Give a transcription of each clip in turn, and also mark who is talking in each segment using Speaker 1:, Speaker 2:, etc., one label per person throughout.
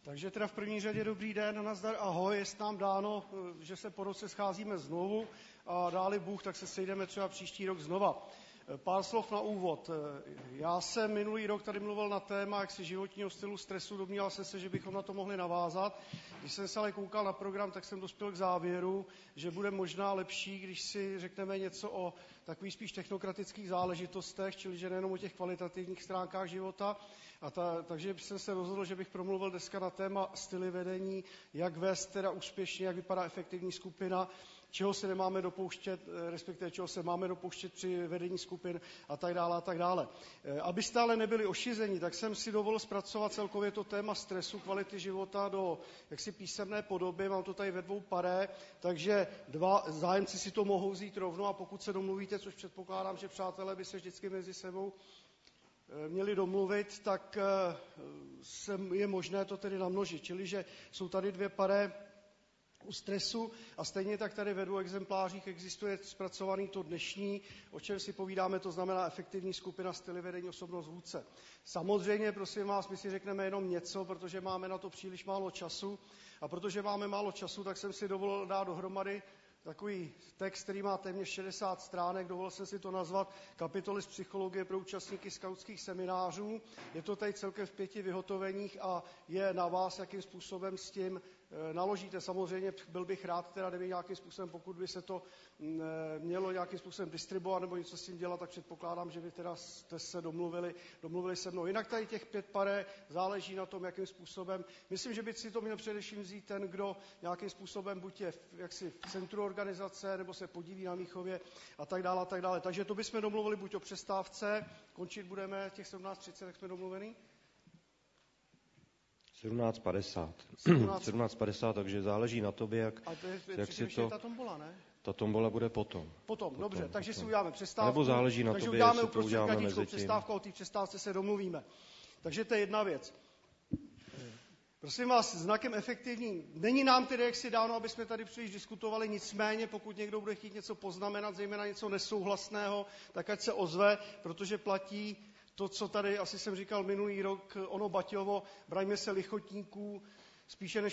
Speaker 1: Takže teda v první řadě dobrý den, nazdar, ahoj, je nám dáno, že se po roce scházíme znovu a dáli Bůh, tak se sejdeme třeba příští rok znova. Pár slov na úvod. Já jsem minulý rok tady mluvil na téma životního stylu stresu, domníval jsem se, že bychom na to mohli navázat. Když jsem se ale koukal na program, tak jsem dospěl k závěru, že bude možná lepší, když si řekneme něco o takových spíš technokratických záležitostech, čili že nejenom o těch kvalitativních stránkách života. Takže jsem se rozhodl, že bych promluvil dneska na téma styly vedení, jak vést teda úspěšně, jak vypadá efektivní skupina, čeho se nemáme dopouštět, respektive čeho se máme dopouštět při vedení skupin a tak dále a tak dále. Abyste ale nebyli ošizeni, tak jsem si dovolil zpracovat celkově to téma stresu, kvality života do jaksi písemné podoby, mám to tady ve 2 paré, takže 2 zájemci si to mohou vzít rovnou a pokud se domluvíte, což předpokládám, že přátelé by se vždycky mezi sebou měli domluvit, tak je možné to tedy namnožit. Čili, že jsou tady 2 paré u stresu a stejně tak tady ve 2 exemplářích existuje zpracovaný to dnešní, o čem si povídáme, to znamená efektivní skupina, styly vedení, osobnost vůdce. Samozřejmě, prosím vás, my si řekneme jenom něco, protože máme na to příliš málo času a protože máme málo času, tak jsem si dovolil dát dohromady takový text, který má téměř 60 stránek, dovolil jsem si to nazvat kapitoly z psychologie pro účastníky skautských seminářů. Je to tady celkem v 5 vyhotoveních a je na vás, jakým způsobem s tím naložíte. Samozřejmě byl bych rád, teda nevím nějakým způsobem, pokud by se to mělo nějakým způsobem distribuovat nebo něco s tím dělat, tak předpokládám, že vy teda jste se domluvili se mnou. Jinak tady těch 5 paré záleží na tom, jakým způsobem. Myslím, že by si to měl především vzít ten, kdo nějakým způsobem buď je jaksi v centru organizace, nebo se podílí na výchově a tak dále a tak dále. Takže to bychom domluvili buď o přestávce, končit budeme těch 17:30, jak jsme domluveni?
Speaker 2: 17:50, takže záleží na tobě, jak si to...
Speaker 1: ta tombola, ne?
Speaker 2: Ta tombola bude potom.
Speaker 1: Dobře, takže si uděláme přestávku.
Speaker 2: Nebo záleží na tobě, jestli to uděláme mezi tím.
Speaker 1: Přestávku, o té přestávce se domluvíme. Takže to je jedna věc. Prosím vás, znakem efektivním, není nám tedy jaksi dáno, aby jsme tady příliš diskutovali, nicméně pokud někdo bude chtít něco poznamenat, zejména něco nesouhlasného, tak ať se ozve, protože platí to, co tady asi jsem říkal minulý rok, ono Baťovo, braňme se lichotníků, spíše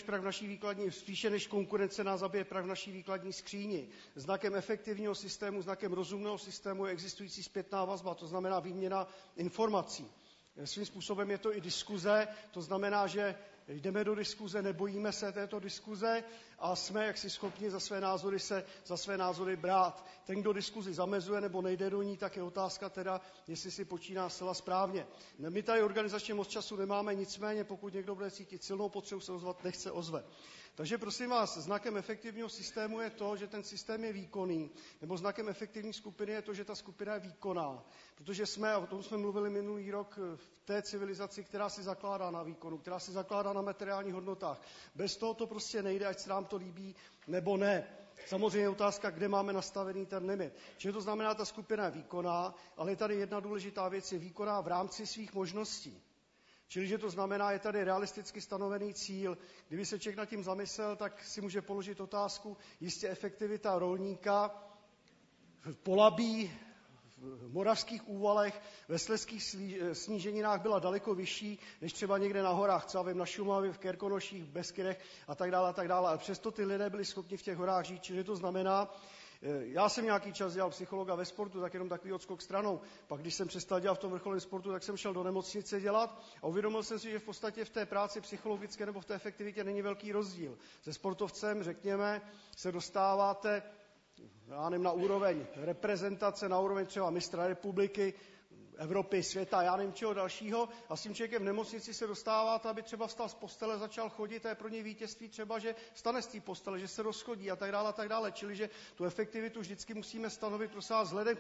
Speaker 1: než konkurence nás zabije prach v naší výkladní skříni. Znakem efektivního systému, znakem rozumného systému je existující zpětná vazba, to znamená výměna informací. Svým způsobem je to i diskuze, to znamená, že jdeme do diskuze, nebojíme se této diskuze a jsme jaksi schopni za své názory brát. Ten, kdo diskuzi zamezuje nebo nejde do ní, tak je otázka teda, jestli si počíná zcela správně. My tady organizačně moc času nemáme, nicméně pokud někdo bude cítit silnou potřebu se ozvat, nech se ozve. Takže prosím vás, znakem efektivního systému je to, že ten systém je výkonný, nebo znakem efektivní skupiny je to, že ta skupina je výkonná. Protože o tom jsme mluvili minulý rok v té civilizaci, která si zakládá na výkonu, která si zakládá na materiálních hodnotách. Bez toho to prostě nejde, ať se nám to líbí nebo ne. Samozřejmě je otázka, kde máme nastavený ten limit. Čili to znamená, ta skupina je výkonná, ale je tady jedna důležitá věc, je výkonná v rámci svých možností. Čili, že to znamená, je tady realisticky stanovený cíl. Kdyby se člověk nad tím zamyslel, tak si může položit otázku, jistě efektivita rolníka v Polabí, v moravských úvalech, ve slezských sníženinách byla daleko vyšší, než třeba někde na horách, třeba vím, na Šumavě, v Kerkonoších, v Beskydech a tak dále, ale přesto ty lidé byli schopni v těch horách žít, čili to znamená, já jsem nějaký čas dělal psychologa ve sportu, tak jenom takový odskok stranou. Pak když jsem přestal dělat v tom vrcholovém sportu, tak jsem šel do nemocnice dělat a uvědomil jsem si, že v podstatě v té práci psychologické nebo v té efektivitě není velký rozdíl. Se sportovcem, řekněme, se dostáváte na úroveň reprezentace, na úroveň třeba mistra republiky, Evropy, světa, já nevím čeho dalšího a s tím člověkem v nemocnici se dostáváte, aby třeba vstal z postele, začal chodit a je pro něj vítězství třeba, že stane z té postele, že se rozchodí a tak dále. Čili, že tu efektivitu vždycky musíme stanovit vzhledem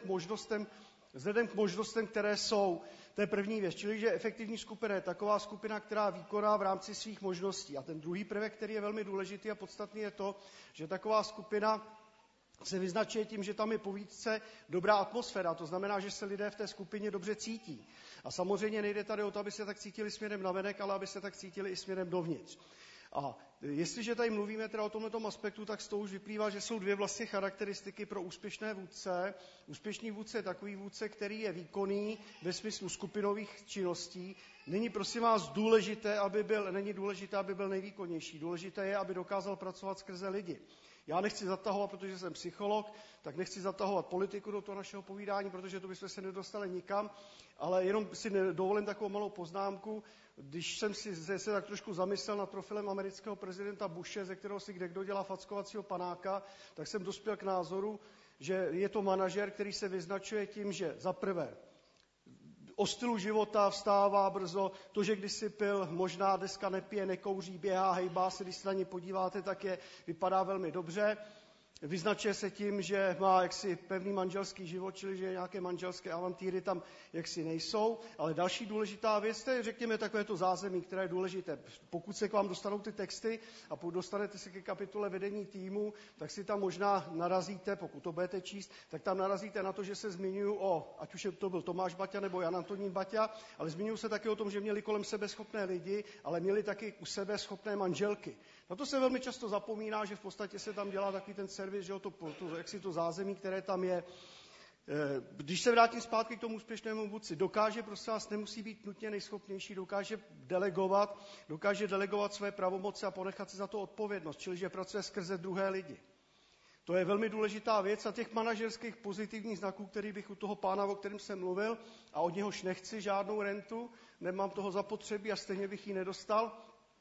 Speaker 1: k možnostem, které jsou. To je první věc. Čili, že efektivní skupina je taková skupina, která výkoná v rámci svých možností. A ten druhý prvek, který je velmi důležitý a podstatný, je to, že taková skupina se vyznačuje tím, že tam je po výtce dobrá atmosféra, to znamená, že se lidé v té skupině dobře cítí. A samozřejmě nejde tady o to, aby se tak cítili směrem navenek, ale aby se tak cítili i směrem dovnitř. A jestliže tady mluvíme teda o tomto aspektu, tak z toho už vyplývá, že jsou 2 vlastně charakteristiky pro úspěšné vůdce. Úspěšný vůdce je takový vůdce, který je výkonný ve smyslu skupinových činností, Není prosím vás důležité, není důležité, aby byl nejvýkonnější. Důležité je, aby dokázal pracovat skrze lidi. Já nechci zatahovat, protože jsem psycholog, tak nechci zatahovat politiku do toho našeho povídání, protože to bychom se nedostali nikam, ale jenom si dovolím takovou malou poznámku. Když jsem se tak trošku zamyslel nad profilem amerického prezidenta Bushe, ze kterého si kdekdo dělá fackovacího panáka, tak jsem dospěl k názoru, že je to manažer, který se vyznačuje tím, že za prvé o stylu života, vstává brzo, to, že kdysi pil, možná dneska nepije, nekouří, běhá, hejbá se, když se na ně podíváte, tak vypadá velmi dobře. Vyznačuje se tím, že má jaksi pevný manželský život, čili že nějaké manželské avantýry tam jaksi nejsou. Ale další důležitá věc, to je, řekněme, takové to zázemí, které je důležité. Pokud se k vám dostanou ty texty a dostanete se ke kapitole vedení týmu, tak si tam možná narazíte, pokud to budete číst, tak tam narazíte na to, že se zmiňuji ať už to byl Tomáš Baťa nebo Jan Antonín Baťa, ale zmiňuji se taky o tom, že měli kolem sebe schopné lidi, ale měli taky u sebe schopné manželky. Na to se velmi často zapomíná, že v podstatě se tam dělá takový ten servis, že to zázemí, které tam je. Když se vrátím zpátky k tomu úspěšnému vůdci, dokáže, prosím vás, nemusí být nutně nejschopnější, dokáže delegovat své pravomoci a ponechat si za to odpovědnost, čili že pracuje skrze druhé lidi. To je velmi důležitá věc a těch manažerských pozitivních znaků, který bych u toho pána, o kterém jsem mluvil, a od něhož nechci žádnou rentu, nemám toho zapotřebí a stejně bych ji nedostal,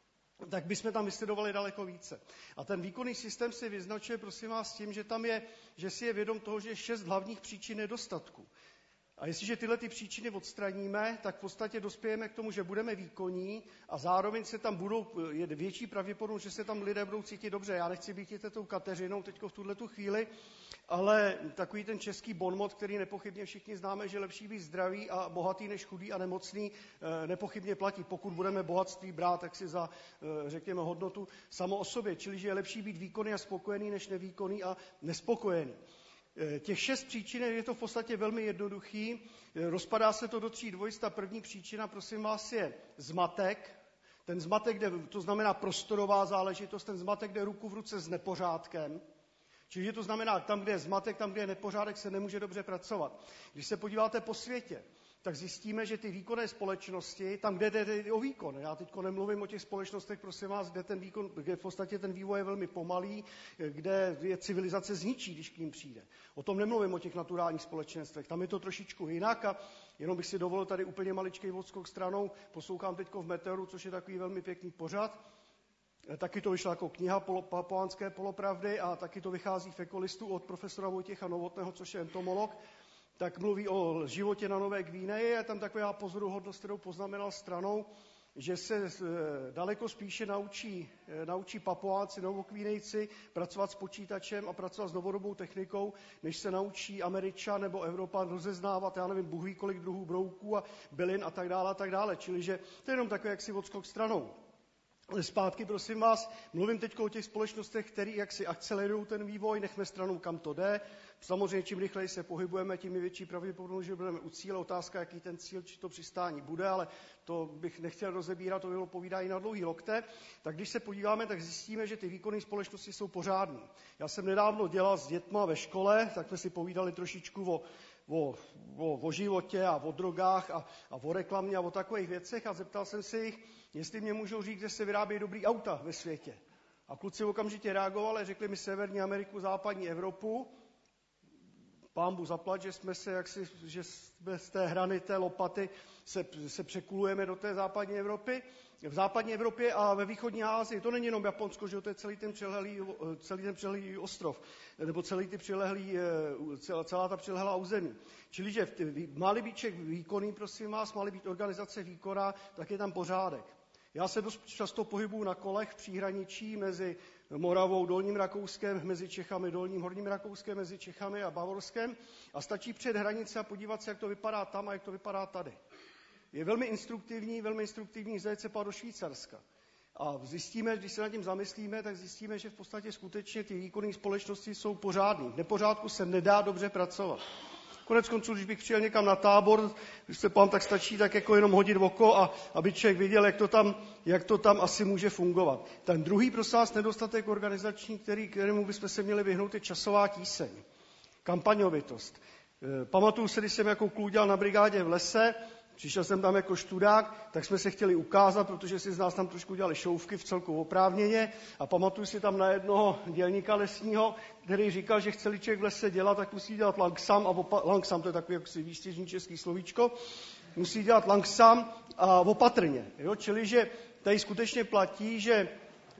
Speaker 1: tak bychom tam vysledovali daleko více. A ten výkonný systém se vyznačuje, prosím vás, tím, že si je vědom toho, že je 6 hlavních příčin nedostatku. A jestliže tyhle ty příčiny odstraníme, tak v podstatě dospějeme k tomu, že budeme výkonní a zároveň je větší pravděpodobnost, že se tam lidé budou cítit dobře. Já nechci být tou Kateřinou teďko v tuhletu chvíli, ale takový ten český bonmot, který nepochybně všichni známe, že lepší být zdravý a bohatý než chudý a nemocný, nepochybně platí. Pokud budeme bohatství brát, tak si za, řekněme, hodnotu samo o sobě. Čili, že je lepší být výkonný a spokojený, než nevýkonný a nespokojený. Těch 6 příčin je to v podstatě velmi jednoduchý. Rozpadá se to do 3 dvojic. Ta první příčina, prosím vás, je zmatek. Ten zmatek, to znamená prostorová záležitost, ten zmatek jde ruku v ruce s nepořádkem. Čili to znamená, tam, kde je zmatek, tam, kde je nepořádek, se nemůže dobře pracovat. Když se podíváte po světě, tak zjistíme, že ty výkonné společnosti, tam, kde jde o výkon, já teď nemluvím o těch společnostech, prosím vás, kde v podstatě ten vývoj je velmi pomalý, kde je civilizace zničí, když k ním přijde. O tom nemluvím o těch naturálních společenstvech, tam je to trošičku jinak a jenom bych si dovolil tady úplně maličkej odskok stranou, poslouchám teďko v Meteoru, což je takový velmi pěkný pořad. Taky to vyšla jako kniha Papuánské polopravdy a taky to vychází v Ekolistu od profesora Vojtěcha Novotného, což je entomolog. Tak mluví o životě na Nové Gvineji. Je tam taková pozoruhodnost, kterou poznamenal stranou, že se daleko spíše naučí Papuánci, Novogvinejci pracovat s počítačem a pracovat s novodobou technikou, než se naučí Američan nebo Evropan rozeznávat, já nevím, Bůh ví kolik druhů brouků a bylin a tak dále, a tak dále. Čili, že to je jenom takové jaksi odskok stranou. Ale zpátky, prosím vás, mluvím teď o těch společnostech, které jaksi akcelerují ten vývoj, nechme stranou, kam to jde. Samozřejmě, čím rychleji se pohybujeme, tím je větší pravděpodobnost, že budeme u cíle. Otázka, jaký ten cíl, či to přistání bude, ale to bych nechtěl rozebírat, to bylo povídání na dlouhý lokte. Tak když se podíváme, tak zjistíme, že ty výkonné společnosti jsou pořádné. Já jsem nedávno dělal s dětma ve škole, tak jsme si povídali trošičku o životě a o drogách a o reklamě a o takových věcech a zeptal jsem se jich, jestli mě můžou říct, že se vyrábějí dobrý auta ve světě. A kluci okamžitě reagovali, řekli mi Severní Ameriku, Západní Evropu. Pánbu zaplať, že jsme z té hrany, té lopaty se překulujeme do té západní Evropy. V západní Evropě a ve východní Asii, to není jenom Japonsko, že to je celý ten přilehlý ostrov, nebo celá ta přilehlá území. Čili, že má-li být Čech výkonný, prosím vás, má-li být organizace výkonná, tak je tam pořádek. Já se dost často pohybuju na kolech v příhraničí mezi Moravou, Dolním Rakouskem, mezi Čechami, Dolním, Horním Rakouskem, mezi Čechami a Bavorskem a stačí před hranice a podívat se, jak to vypadá tam a jak to vypadá tady. Je velmi instruktivní zajet se do Švýcarska. A zjistíme, když se nad tím zamyslíme, tak zjistíme, že v podstatě skutečně ty výkonné společnosti jsou pořádný. V nepořádku se nedá dobře pracovat. Konec konců, když bych přijel někam na tábor, když se pán, tak stačí tak jako jenom hodit oko a aby člověk viděl, jak to tam asi může fungovat. Ten druhý, prosím vás, nedostatek organizační, kterému bychom se měli vyhnout, je časová tíseň. Kampaňovitost. Pamatuju se, když jsem jako kluk dělal na brigádě v lese, Přišel jsem tam jako študák, tak jsme se chtěli ukázat, protože si z nás tam trošku dělali šouvky v celku oprávněně a pamatuju si tam na jednoho dělníka lesního, který říkal, že chce-li člověk v lese dělat, tak musí dělat langsam, langsam to je takový jako výstěžní český slovíčko, musí dělat langsam a opatrně. Jo? Čili, že tady skutečně platí, že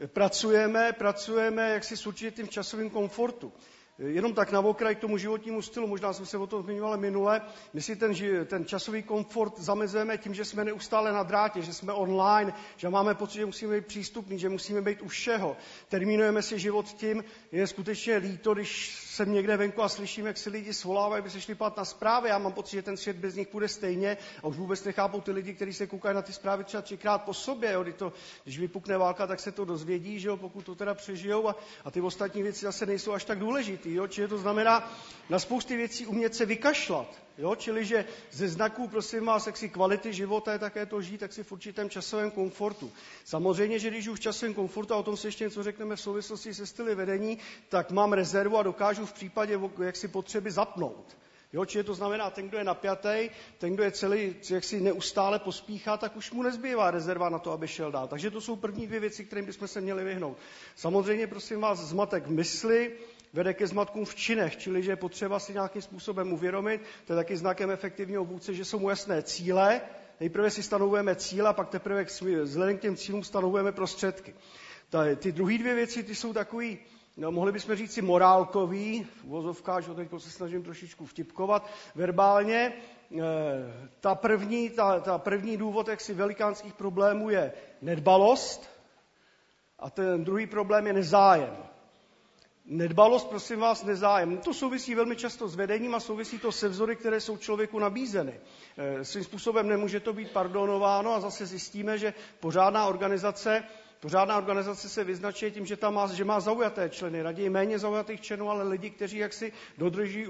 Speaker 1: pracujeme jaksi s určitým časovým komfortu. Jenom tak na okraj k tomu životnímu stylu, možná jsme se o tom zmiňovali minule, my si ten časový komfort zamezujeme tím, že jsme neustále na drátě, že jsme online, že máme pocit, že musíme být přístupní, že musíme být u všeho. Termínujeme si život tím, je skutečně líto, když jsem někde venku a slyším, jak si lidi svolávají, aby se šli pát na zprávy. Já mám pocit, že ten svět bez nich půjde stejně a už vůbec nechápou ty lidi, kteří se koukají na ty zprávy třeba 3krát po sobě. Jo. Když vypukne válka, tak se to dozvědí, že jo, pokud to teda přežijou a ty ostatní věci zase nejsou až tak důležitý. Jo. Čili to znamená na spousty věcí umět se vykašlat. Jo. Čili, že ze znaků, prosím vás, jaksi kvality života je také to žít, tak si v určitém časovém komfortu. Samozřejmě, že když už v časovém komfortu, a o tom se ještě něco řekneme v souvislosti se styly vedení, tak mám rezervu a dokážu v případě jaksi potřeby zapnout. Jo, čili to znamená, ten, kdo je napjatý, ten, kdo je celý, jak si neustále pospíchá, tak už mu nezbývá rezerva na to, aby šel dál. Takže to jsou první dvě věci, kterým bychom se měli vyhnout. Samozřejmě, prosím vás, zmatek v mysli vede ke zmatkům v činech, čili že je potřeba si nějakým způsobem uvědomit, to je taky znakem efektivního vůdce, že jsou mu jasné cíle, nejprve si stanovujeme cíle, a pak teprve vzhledem k těm cílům stanovujeme prostředky. Ty druhé dvě věci, ty jsou takový, no, mohli bychom říct si morálkový, v uvozovkách, že teď se snažím trošičku vtipkovat verbálně. Ta první důvod jaksi velikánských problémů je nedbalost a ten druhý problém je nezájem. Nedbalost, prosím vás, nezájem. To souvisí velmi často s vedením a souvisí to se vzory, které jsou člověku nabízeny. Svým způsobem nemůže to být pardonováno a zase zjistíme, že pořádná organizace se vyznačuje tím, že má zaujaté členy, raději méně zaujatých členů, ale lidi, kteří jaksi dodržují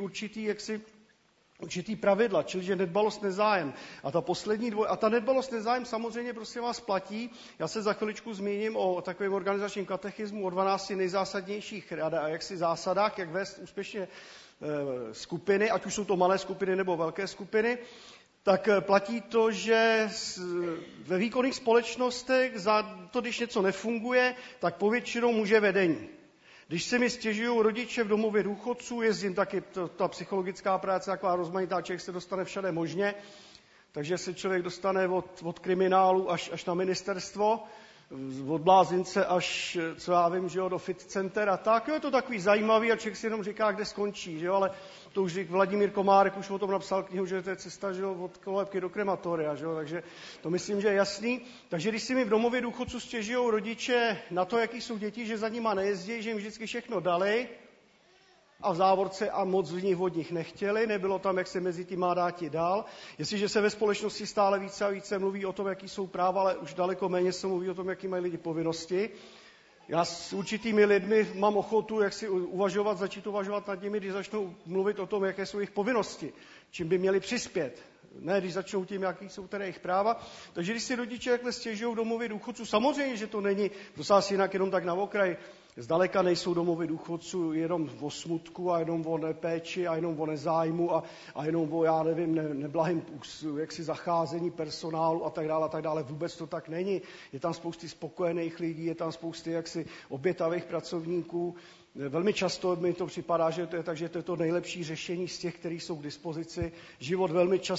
Speaker 1: určitý pravidla, čili že nedbalost, nezájem. A ta poslední ta nedbalost, nezájem samozřejmě prosím vás platí. Já se za chviličku zmíním o takovém organizačním katechismu, o 12 nejzásadnějších zásadách, jak vést úspěšně skupiny, ať už jsou to malé skupiny nebo velké skupiny. Tak platí to, že ve výkonných společnostech za to, když něco nefunguje, tak povětšinou může vedení. Když se mi stěžují rodiče v domově důchodců, jezdím taky, ta psychologická práce taková rozmanitá, člověk se dostane všade možně, takže se člověk dostane od kriminálu až na ministerstvo, od blázince až, co já vím, že jo, do fit center a tak. Jo, je to takový zajímavý a člověk si jenom říká, kde skončí, že jo, ale to už Vladimír Komárek už o tom napsal knihu, že to je cesta, že jo, od kolébky do krematoria, že jo, takže to myslím, že je jasný. Takže když si mi v domově důchodců stěžují rodiče na to, jaký jsou děti, že za nima nejezdí, že jim vždycky všechno dali a v závorce a moc z nich od nich nechtěli, nebylo tam, jak se mezi tím má dáti dál. Jestliže se ve společnosti stále více a více mluví o tom, jaký jsou práva, ale už daleko méně se mluví o tom, jaký mají lidi povinnosti. Já s určitými lidmi mám ochotu začít uvažovat nad nimi, když začnou mluvit o tom, jaké jsou jejich povinnosti, čím by měli přispět. Ne, když začnou tím, jaký jsou tedy jejich práva. Takže když si rodiče takhle stěžují v domově důchodců, samozřejmě, že to není, prosím vás, jinak jenom tak na okraj, zdaleka nejsou domovy důchodců jenom o smutku a jenom o nepéči a jenom o nezájmu a jenom o, já nevím, neblahým jaksi zacházení personálu a tak dále. Vůbec to tak není. Je tam spousty spokojených lidí, je tam spousty jaksi obětavých pracovníků. Velmi často mi to připadá, že to je tak, že to je to nejlepší řešení z těch, které jsou k dispozici. Život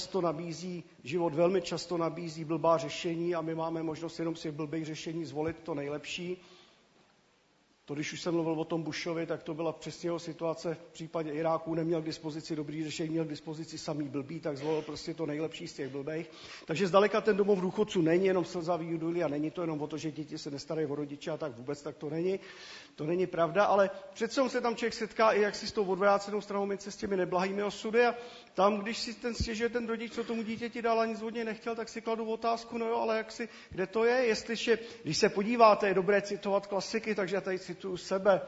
Speaker 1: velmi často nabízí blbá řešení a my máme možnost jenom si v blbých řešení zvolit to nejlepší. To, když už jsem mluvil o tom Bushovi, tak to byla přesně jeho situace v případě Iráku, neměl k dispozici dobrý řešení, měl k dispozici samý blbý, tak zvolil prostě to nejlepší z těch blbých. Takže zdaleka ten domov důchodců není jenom slzavý idyly a není to jenom o to, že děti se nestarají o rodiče a tak vůbec tak to není. To není pravda, ale přece se tam člověk setká i jaksi s tou odvrácenou stranou mince, s těmi neblahými osudy a tam, když si stěžuje ten rodič, co tomu dítěti dal a nic od něj nechtěl, tak si kladu otázku, no jo, ale kde to je? Jestliže, když se podíváte, je dobré citovat klasiky, takže já tady cituju sebe.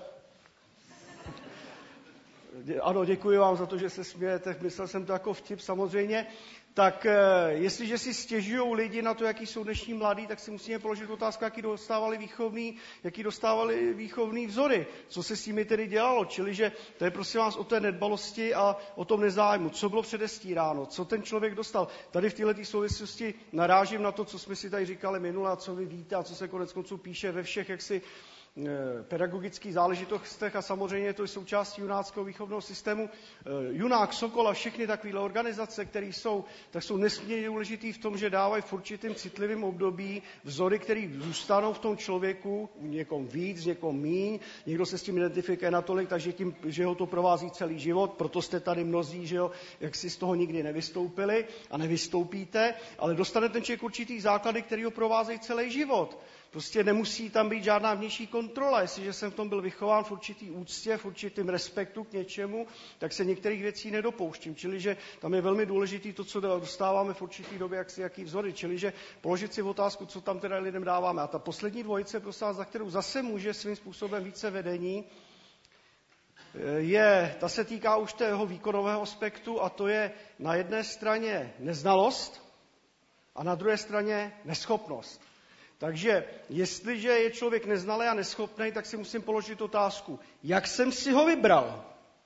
Speaker 1: Ano, děkuji vám za to, že se smějete, myslel jsem to jako vtip samozřejmě. tak jestliže si stěžují lidi na to, jaký jsou dnešní mladí, tak si musíme položit otázku, jaký dostávali výchovný vzory. Co se s nimi tedy dělalo? Čili, že to je prosím vás o té nedbalosti a o tom nezájmu. Co bylo předestíráno? Co ten člověk dostal? Tady v této souvislosti narážím na to, co jsme si tady říkali minule a co vy víte a co se koneckonců píše ve všech jaksi pedagogických záležitostech a samozřejmě to je součástí junáckého výchovného systému. Junák, Sokol a všechny takovéhle organizace, které jsou, tak jsou nesmírně důležitý v tom, že dávají v určitým citlivým období vzory, které zůstanou v tom člověku, někom víc, někom míň, někdo se s tím identifikuje natolik, takže tím, že ho to provází celý život, proto jste tady mnozí, že jo, jak si z toho nikdy nevystoupili a nevystoupíte, ale dostane ten člověk určitý základy, který ho provázejí celý život. Prostě nemusí tam být žádná vnější kontrola. Jestliže jsem v tom byl vychován v určitý úctě, v určitým respektu k něčemu, tak se některých věcí nedopouštím. Čili, že tam je velmi důležité to, co dostáváme v určitý době, jaký vzory. Čili, že položit si otázku, co tam teda lidem dáváme. A ta poslední dvojice, prosím, za kterou zase může svým způsobem více vedení, ta se týká už toho výkonového aspektu a to je na jedné straně neznalost a na druhé straně neschopnost. Takže jestliže je člověk neznalý a neschopný, tak si musím položit otázku, jak jsem si ho vybral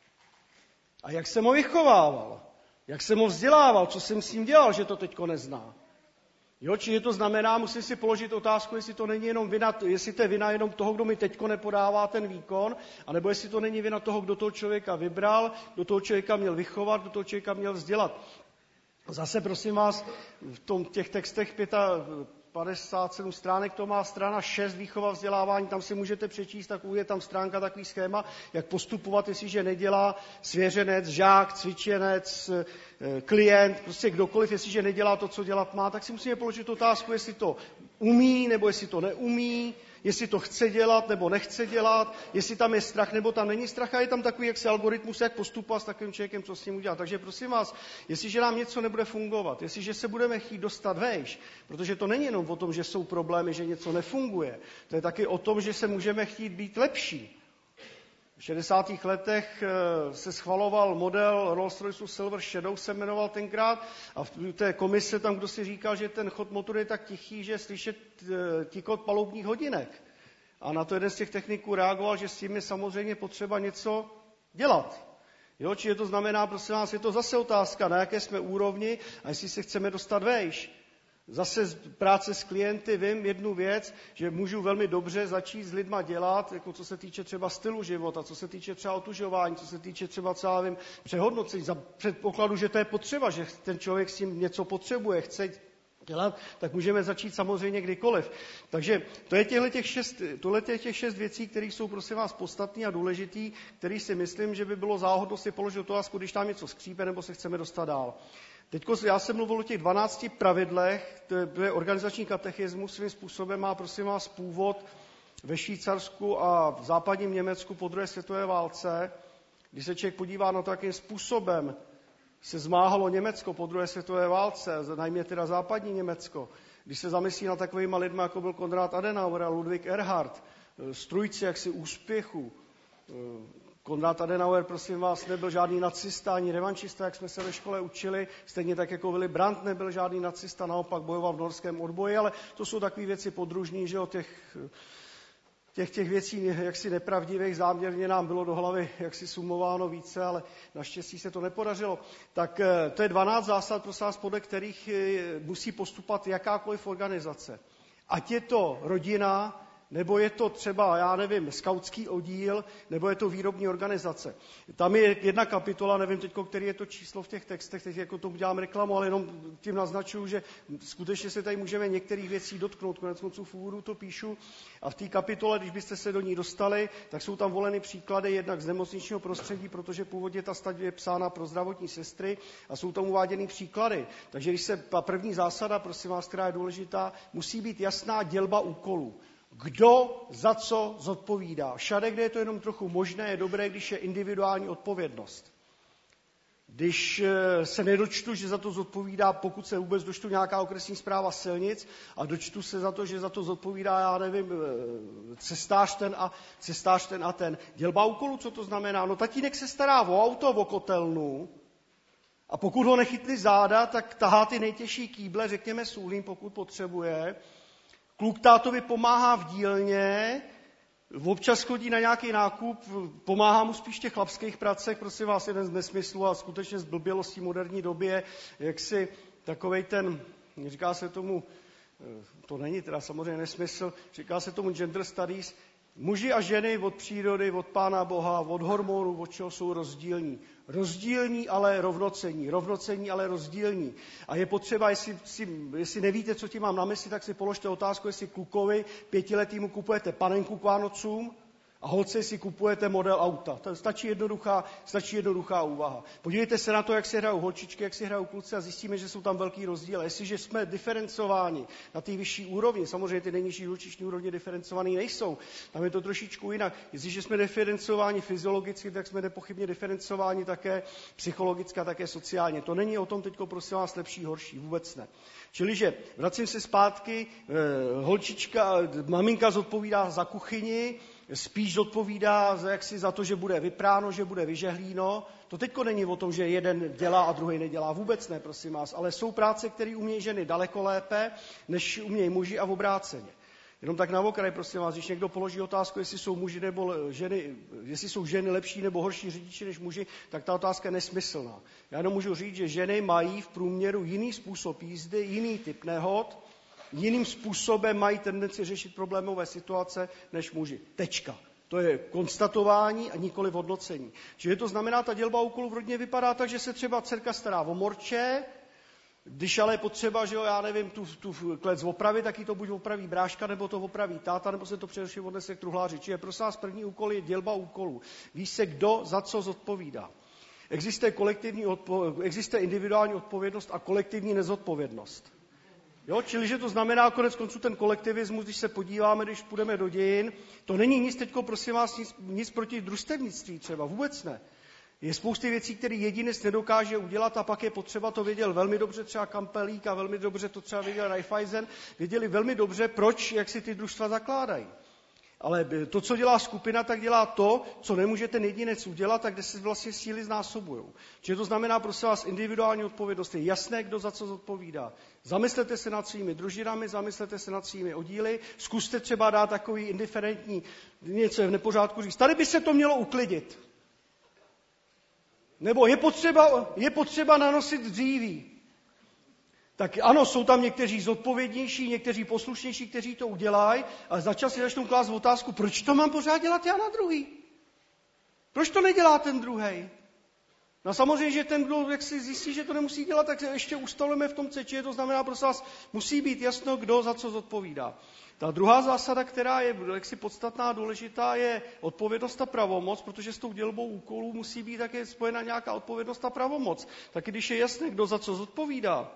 Speaker 1: a jak jsem ho vychovával, jak jsem ho vzdělával, co jsem s ním dělal, že to teďko nezná. Jo, čiže to znamená, musím si položit otázku, jestli to není jenom vina, jestli to je vina jenom toho, kdo mi teďko nepodává ten výkon, anebo jestli to není vina toho, kdo toho člověka vybral, kdo toho člověka měl vychovat, kdo toho člověka měl vzdělat. Zase prosím vás, v těch textech 57 stránek, to má strana 6 výchova vzdělávání, tam si můžete přečíst, je tam stránka, takový schéma, jak postupovat, jestliže nedělá svěřenec, žák, cvičenec, klient, prostě kdokoliv, jestliže nedělá to, co dělat má, tak si musíme položit otázku, jestli to umí, nebo jestli to neumí, jestli to chce dělat, nebo nechce dělat, jestli tam je strach, nebo tam není strach a je tam takový jaksi algoritmus, jak postupovat s takovým člověkem, co s ním udělat. Takže prosím vás, jestliže nám něco nebude fungovat, jestliže se budeme chtít dostat vejš, protože to není jenom o tom, že jsou problémy, že něco nefunguje, to je taky o tom, že se můžeme chtít být lepší. V 60. letech se schvaloval model Rolls-Royce Silver Shadow, se jmenoval tenkrát, a v té komise tam kdo si říkal, že ten chod motoru je tak tichý, že je slyšet tikot palubních hodinek. A na to jeden z těch techniků reagoval, že s tím je samozřejmě potřeba něco dělat. Jo, čiže to znamená, prosím vás, je to zase otázka, na jaké jsme úrovni a jestli se chceme dostat vejš. Zase z práce s klienty vím jednu věc, že můžu velmi dobře začít s lidma dělat, jako co se týče třeba stylu života, co se týče třeba otužování, co se týče třeba přehodnocení, za předpokladu, že to je potřeba, že ten člověk s tím něco potřebuje, chce dělat, tak můžeme začít samozřejmě kdykoliv. Takže to je těch 6 věcí, které jsou prosím vás podstatné a důležitý, který si myslím, že by bylo záhodno si položit otázku, když tam něco skřípe, nebo se chceme dostat dál. Teďko já jsem mluvil o těch 12 pravidlech, to je organizační katechismus, svým způsobem má, prosím vás, původ ve Švýcarsku a v západním Německu po druhé světové válce. Když se člověk podívá na to, jakým způsobem se zmáhalo Německo po druhé světové válce, najmě teda západní Německo, když se zamyslí na takovýma lidmi, jako byl Konrad Adenauer a Ludwig Erhard, strůjci jaksi úspěchu. Konrad Adenauer, prosím vás, nebyl žádný nacista, ani revanšista, jak jsme se ve škole učili, stejně tak jako Willy Brandt nebyl žádný nacista, naopak bojoval v norském odboji, ale to jsou takové věci podružní, že jo, těch věcí jaksi nepravdivých, záměrně nám bylo do hlavy jaksi sumováno více, ale naštěstí se to nepodařilo. Tak to je 12 zásad, prosím vás, podle kterých musí postupovat jakákoliv organizace. Ať je to rodina, nebo je to třeba, já nevím, skautský oddíl, nebo je to výrobní organizace. Tam je jedna kapitola, nevím teď, který je to číslo v těch textech, teď jako tomu dělám reklamu, ale jenom tím naznačuju, že skutečně se tady můžeme některých věcí dotknout, koneckonců v úvodu to píšu. A v té kapitole, když byste se do ní dostali, tak jsou tam voleny příklady jednak z nemocničního prostředí, protože původně ta stať je psána pro zdravotní sestry a jsou tam uváděny příklady. Takže když se první zásada, prosím vás, která je důležitá, musí být jasná dělba úkolů. Kdo za co zodpovídá. Všade, kde je to jenom trochu možné, je dobré, když je individuální odpovědnost. Když se nedočtu, že za to zodpovídá, pokud se vůbec dočtu nějaká okresní správa silnic a dočtu se za to, že za to zodpovídá, já nevím, cestář ten a ten. Dělba úkolů, co to znamená? No tatínek se stará o auto, o kotelnu A pokud ho nechytli záda, tak tahá ty nejtěžší kýble, řekněme sůlím, pokud potřebuje. Kluk tátovi pomáhá v dílně, občas chodí na nějaký nákup, pomáhá mu spíš v těch chlapských pracech, prosím vás, jeden z nesmyslů a skutečně zblbělostí moderní době, jak si takovej ten, říká se tomu, to není teda samozřejmě nesmysl, říká se tomu gender studies, muži a ženy od přírody, od Pána Boha, od hormonů, od čeho jsou rozdílní. Rozdílní, ale rovnocenní. Rovnocenní, ale rozdílní. A je potřeba, jestli nevíte, co tím mám na mysli, tak si položte otázku, jestli klukovi 5letýmu kupujete panenku k Vánocům a holce si kupujete model auta. To stačí jednoduchá úvaha. Podívejte se na to, jak se hrajou holčičky, jak se hrajou kluci a zjistíme, že jsou tam velký rozdíly. Jestliže jsme diferencováni na té vyšší úrovni, samozřejmě ty nejnižší holčiční úrovně diferencovaný nejsou, tam je to trošičku jinak. Jestliže jsme diferencováni fyziologicky, tak jsme nepochybně diferencováni také psychologicky a také sociálně. To není o tom teďko, prosím vás, lepší, horší, vůbec ne. Čiliže vracím se zpátky, maminka zodpovídá za kuchyni, spíš odpovídá za to, že bude vypráno, že bude vyžehlíno. To teďko není o tom, že jeden dělá a druhý nedělá. Vůbec ne, prosím vás. Ale jsou práce, které umějí ženy daleko lépe, než umějí muži a obráceně. Jenom tak na okraj, prosím vás, když někdo položí otázku, jestli jsou muži nebo ženy, jestli jsou ženy lepší nebo horší řidiči než muži, tak ta otázka je nesmyslná. Já jenom můžu říct, že ženy mají v průměru jiný způsob jízdy, jiný typ nehod, jiným způsobem mají tendenci řešit problémové situace než muži. Tečka. To je konstatování a nikoli hodnocení. Čili to znamená, ta dělba úkolů v rodině vypadá tak, že se třeba dcerka stará o morče, když ale je potřeba, že jo, já nevím, tu klec opravit, tak ji to buď opraví bráška, nebo to opraví táta, nebo se to především odnese k truhláři. Čili prosím vás, první úkol je dělba úkolů. Ví se, kdo za co zodpovídá. Existuje individuální odpovědnost a kolektivní nezodpovědnost. Jo, čili to znamená konec konců ten kolektivismus, když se podíváme, když půjdeme do dějin, to není nic teďko, prosím vás, nic proti družstevnictví třeba, vůbec ne. Je spousty věcí, které jedinec nedokáže udělat a pak je potřeba, to věděl velmi dobře třeba Kampelík a velmi dobře to třeba věděl Raiffeisen, věděli velmi dobře, proč, jak si ty družstva zakládají. Ale to, co dělá skupina, tak dělá to, co nemůže ten jedinec udělat a kde se vlastně síly znásobují. Čili to znamená, prosím vás, individuální odpovědnost. Je jasné, kdo za co zodpovídá. Zamyslete se nad svými družinami, zamyslete se nad svými oddíly, zkuste třeba dát takový indiferentní, něco je v nepořádku, říct, tady by se to mělo uklidit. Nebo je potřeba nanosit dříví. Tak ano, jsou tam někteří zodpovědnější, někteří poslušnější, kteří to udělají, ale začal si začnou klást otázku, proč to mám pořád dělat já na druhý? Proč to nedělá ten druhej? No samozřejmě, že ten, kdo jak si zjistí, že to nemusí dělat, tak se ještě ustalujeme v tom ceči, to znamená, prosím vás, musí být jasno, kdo za co zodpovídá. Ta druhá zásada, která je jaksi podstatná a důležitá, je odpovědnost a pravomoc, protože s tou dělbou úkolů musí být také spojena nějaká odpovědnost a pravomoc. Taky když je jasné, kdo za co zodpovídá,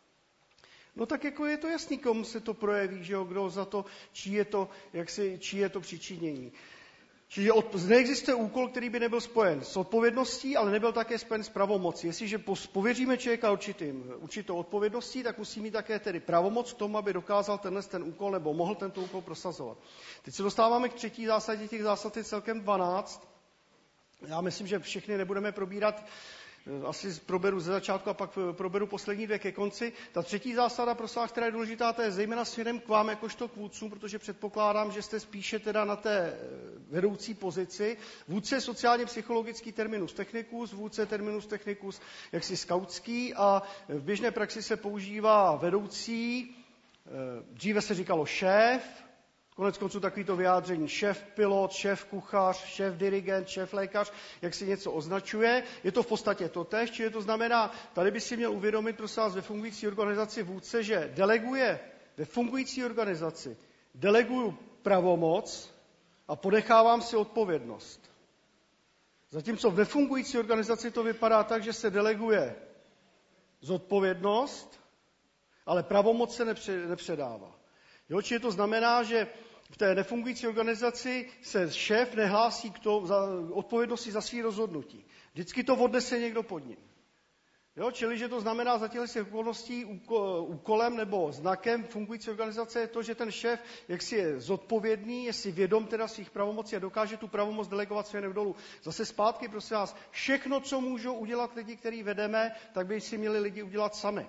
Speaker 1: no tak jako je to jasný, komu se to projeví, že jo, kdo za to, čí je to přičinění. Čili neexistuje úkol, který by nebyl spojen s odpovědností, ale nebyl také spojen s pravomocí. Jestliže pověříme člověka určitou odpovědností, tak musí mít také tedy pravomoc k tomu, aby dokázal ten úkol nebo mohl tento úkol prosazovat. Teď se dostáváme k třetí zásadě, těch zásad je celkem 12. Já myslím, že všechny nebudeme probírat, asi proberu ze začátku a pak proberu poslední dvě ke konci. Ta třetí zásada, prosím vás, která je důležitá, to je zejména směrem k vám jakožto k vůdcům, protože předpokládám, že jste spíše teda na té vedoucí pozici. Vůdce je sociálně psychologický terminus technicus, vůdce terminus technicus jaksi skautský a v běžné praxi se používá vedoucí, dříve se říkalo šéf, konec konců takovýto vyjádření šéf pilot, šéf kuchař, šéf dirigent, šéf lékař, jak si něco označuje. Je to v podstatě totéž, čili to znamená, tady by si měl uvědomit, prosím vás, ve fungující organizaci vůdce, že deleguje ve fungující organizaci, deleguju pravomoc a ponechávám si odpovědnost. Zatímco v nefungující organizaci to vypadá tak, že se deleguje zodpovědnost, ale pravomoc se nepředává. Jo, čili to znamená, že v té nefungující organizaci se šéf nehlásí k odpovědnosti za svý rozhodnutí. Vždycky to odnese někdo pod ním. Jo, čili, že to znamená za těchto okolností úkolem nebo znakem fungující organizace je to, že ten šéf jaksi je zodpovědný, je si vědom teda svých pravomocí a dokáže tu pravomoc delegovat směrem dolů. Zase zpátky, prosím vás, všechno, co můžou udělat lidi, který vedeme, tak by si měli lidi udělat sami.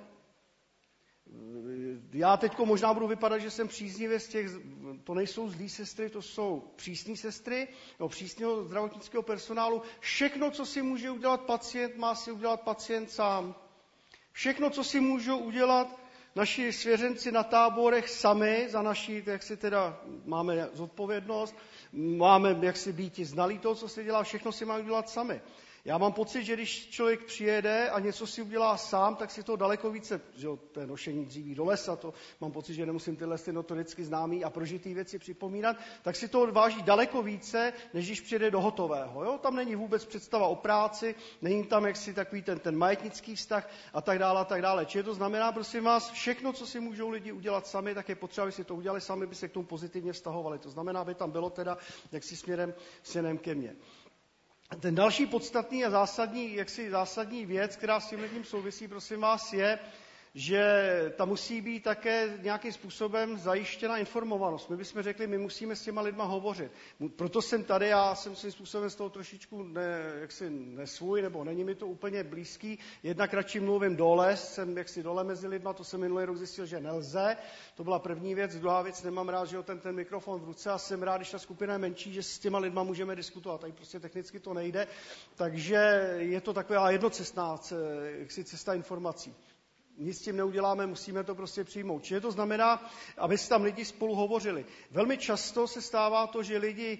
Speaker 1: Já teď možná budu vypadat, že jsem příznivě z těch, to nejsou zlý sestry, to jsou přísné sestry, nebo přísného zdravotnického personálu. Všechno, co si může udělat pacient, má si udělat pacient sám. Všechno, co si můžou udělat naši svěřenci na táborech sami, za naší, jak si teda máme zodpovědnost, máme jak si být znalí toho, co se dělá, všechno si máme udělat sami. Já mám pocit, že když člověk přijede a něco si udělá sám, tak si to daleko více, že to je nošení dříví do lesa, to mám pocit, že nemusím tyhle notoricky známý a prožitý věci připomínat, tak si to odváží daleko více, než když přijede do hotového. Jo? Tam není vůbec představa o práci, není tam jaksi takový ten majetnický vztah a tak dále, a tak dále. Čili to znamená, prosím vás, všechno, co si můžou lidi udělat sami, tak je potřeba, aby si to udělali sami, by se k tomu pozitivně vztahovali. To znamená, aby tam bylo teda jaksi směrem ke mně. Ten další podstatný a zásadní věc, která s tím souvisí, prosím vás, je, že tam musí být také nějakým způsobem zajištěna informovanost. My bychom řekli, my musíme s těma lidma hovořit. Proto jsem tady, já jsem svým způsobem z toho trošičku nesvůj, nebo není mi to úplně blízký. Jednak radši mluvím dole, jsem jaksi dole mezi lidma, to jsem minulý rok zjistil, že nelze. To byla první věc. Druhá věc, nemám rád, že ten mikrofon v ruce a jsem rád, když ta skupina je menší, že s těma lidma můžeme diskutovat. Tady prostě technicky to nejde. Takže je to taková jednocestná cesta informací. Nic s tím neuděláme, musíme to prostě přijmout. Čili to znamená, aby se tam lidi spolu hovořili. Velmi často se stává to, že lidi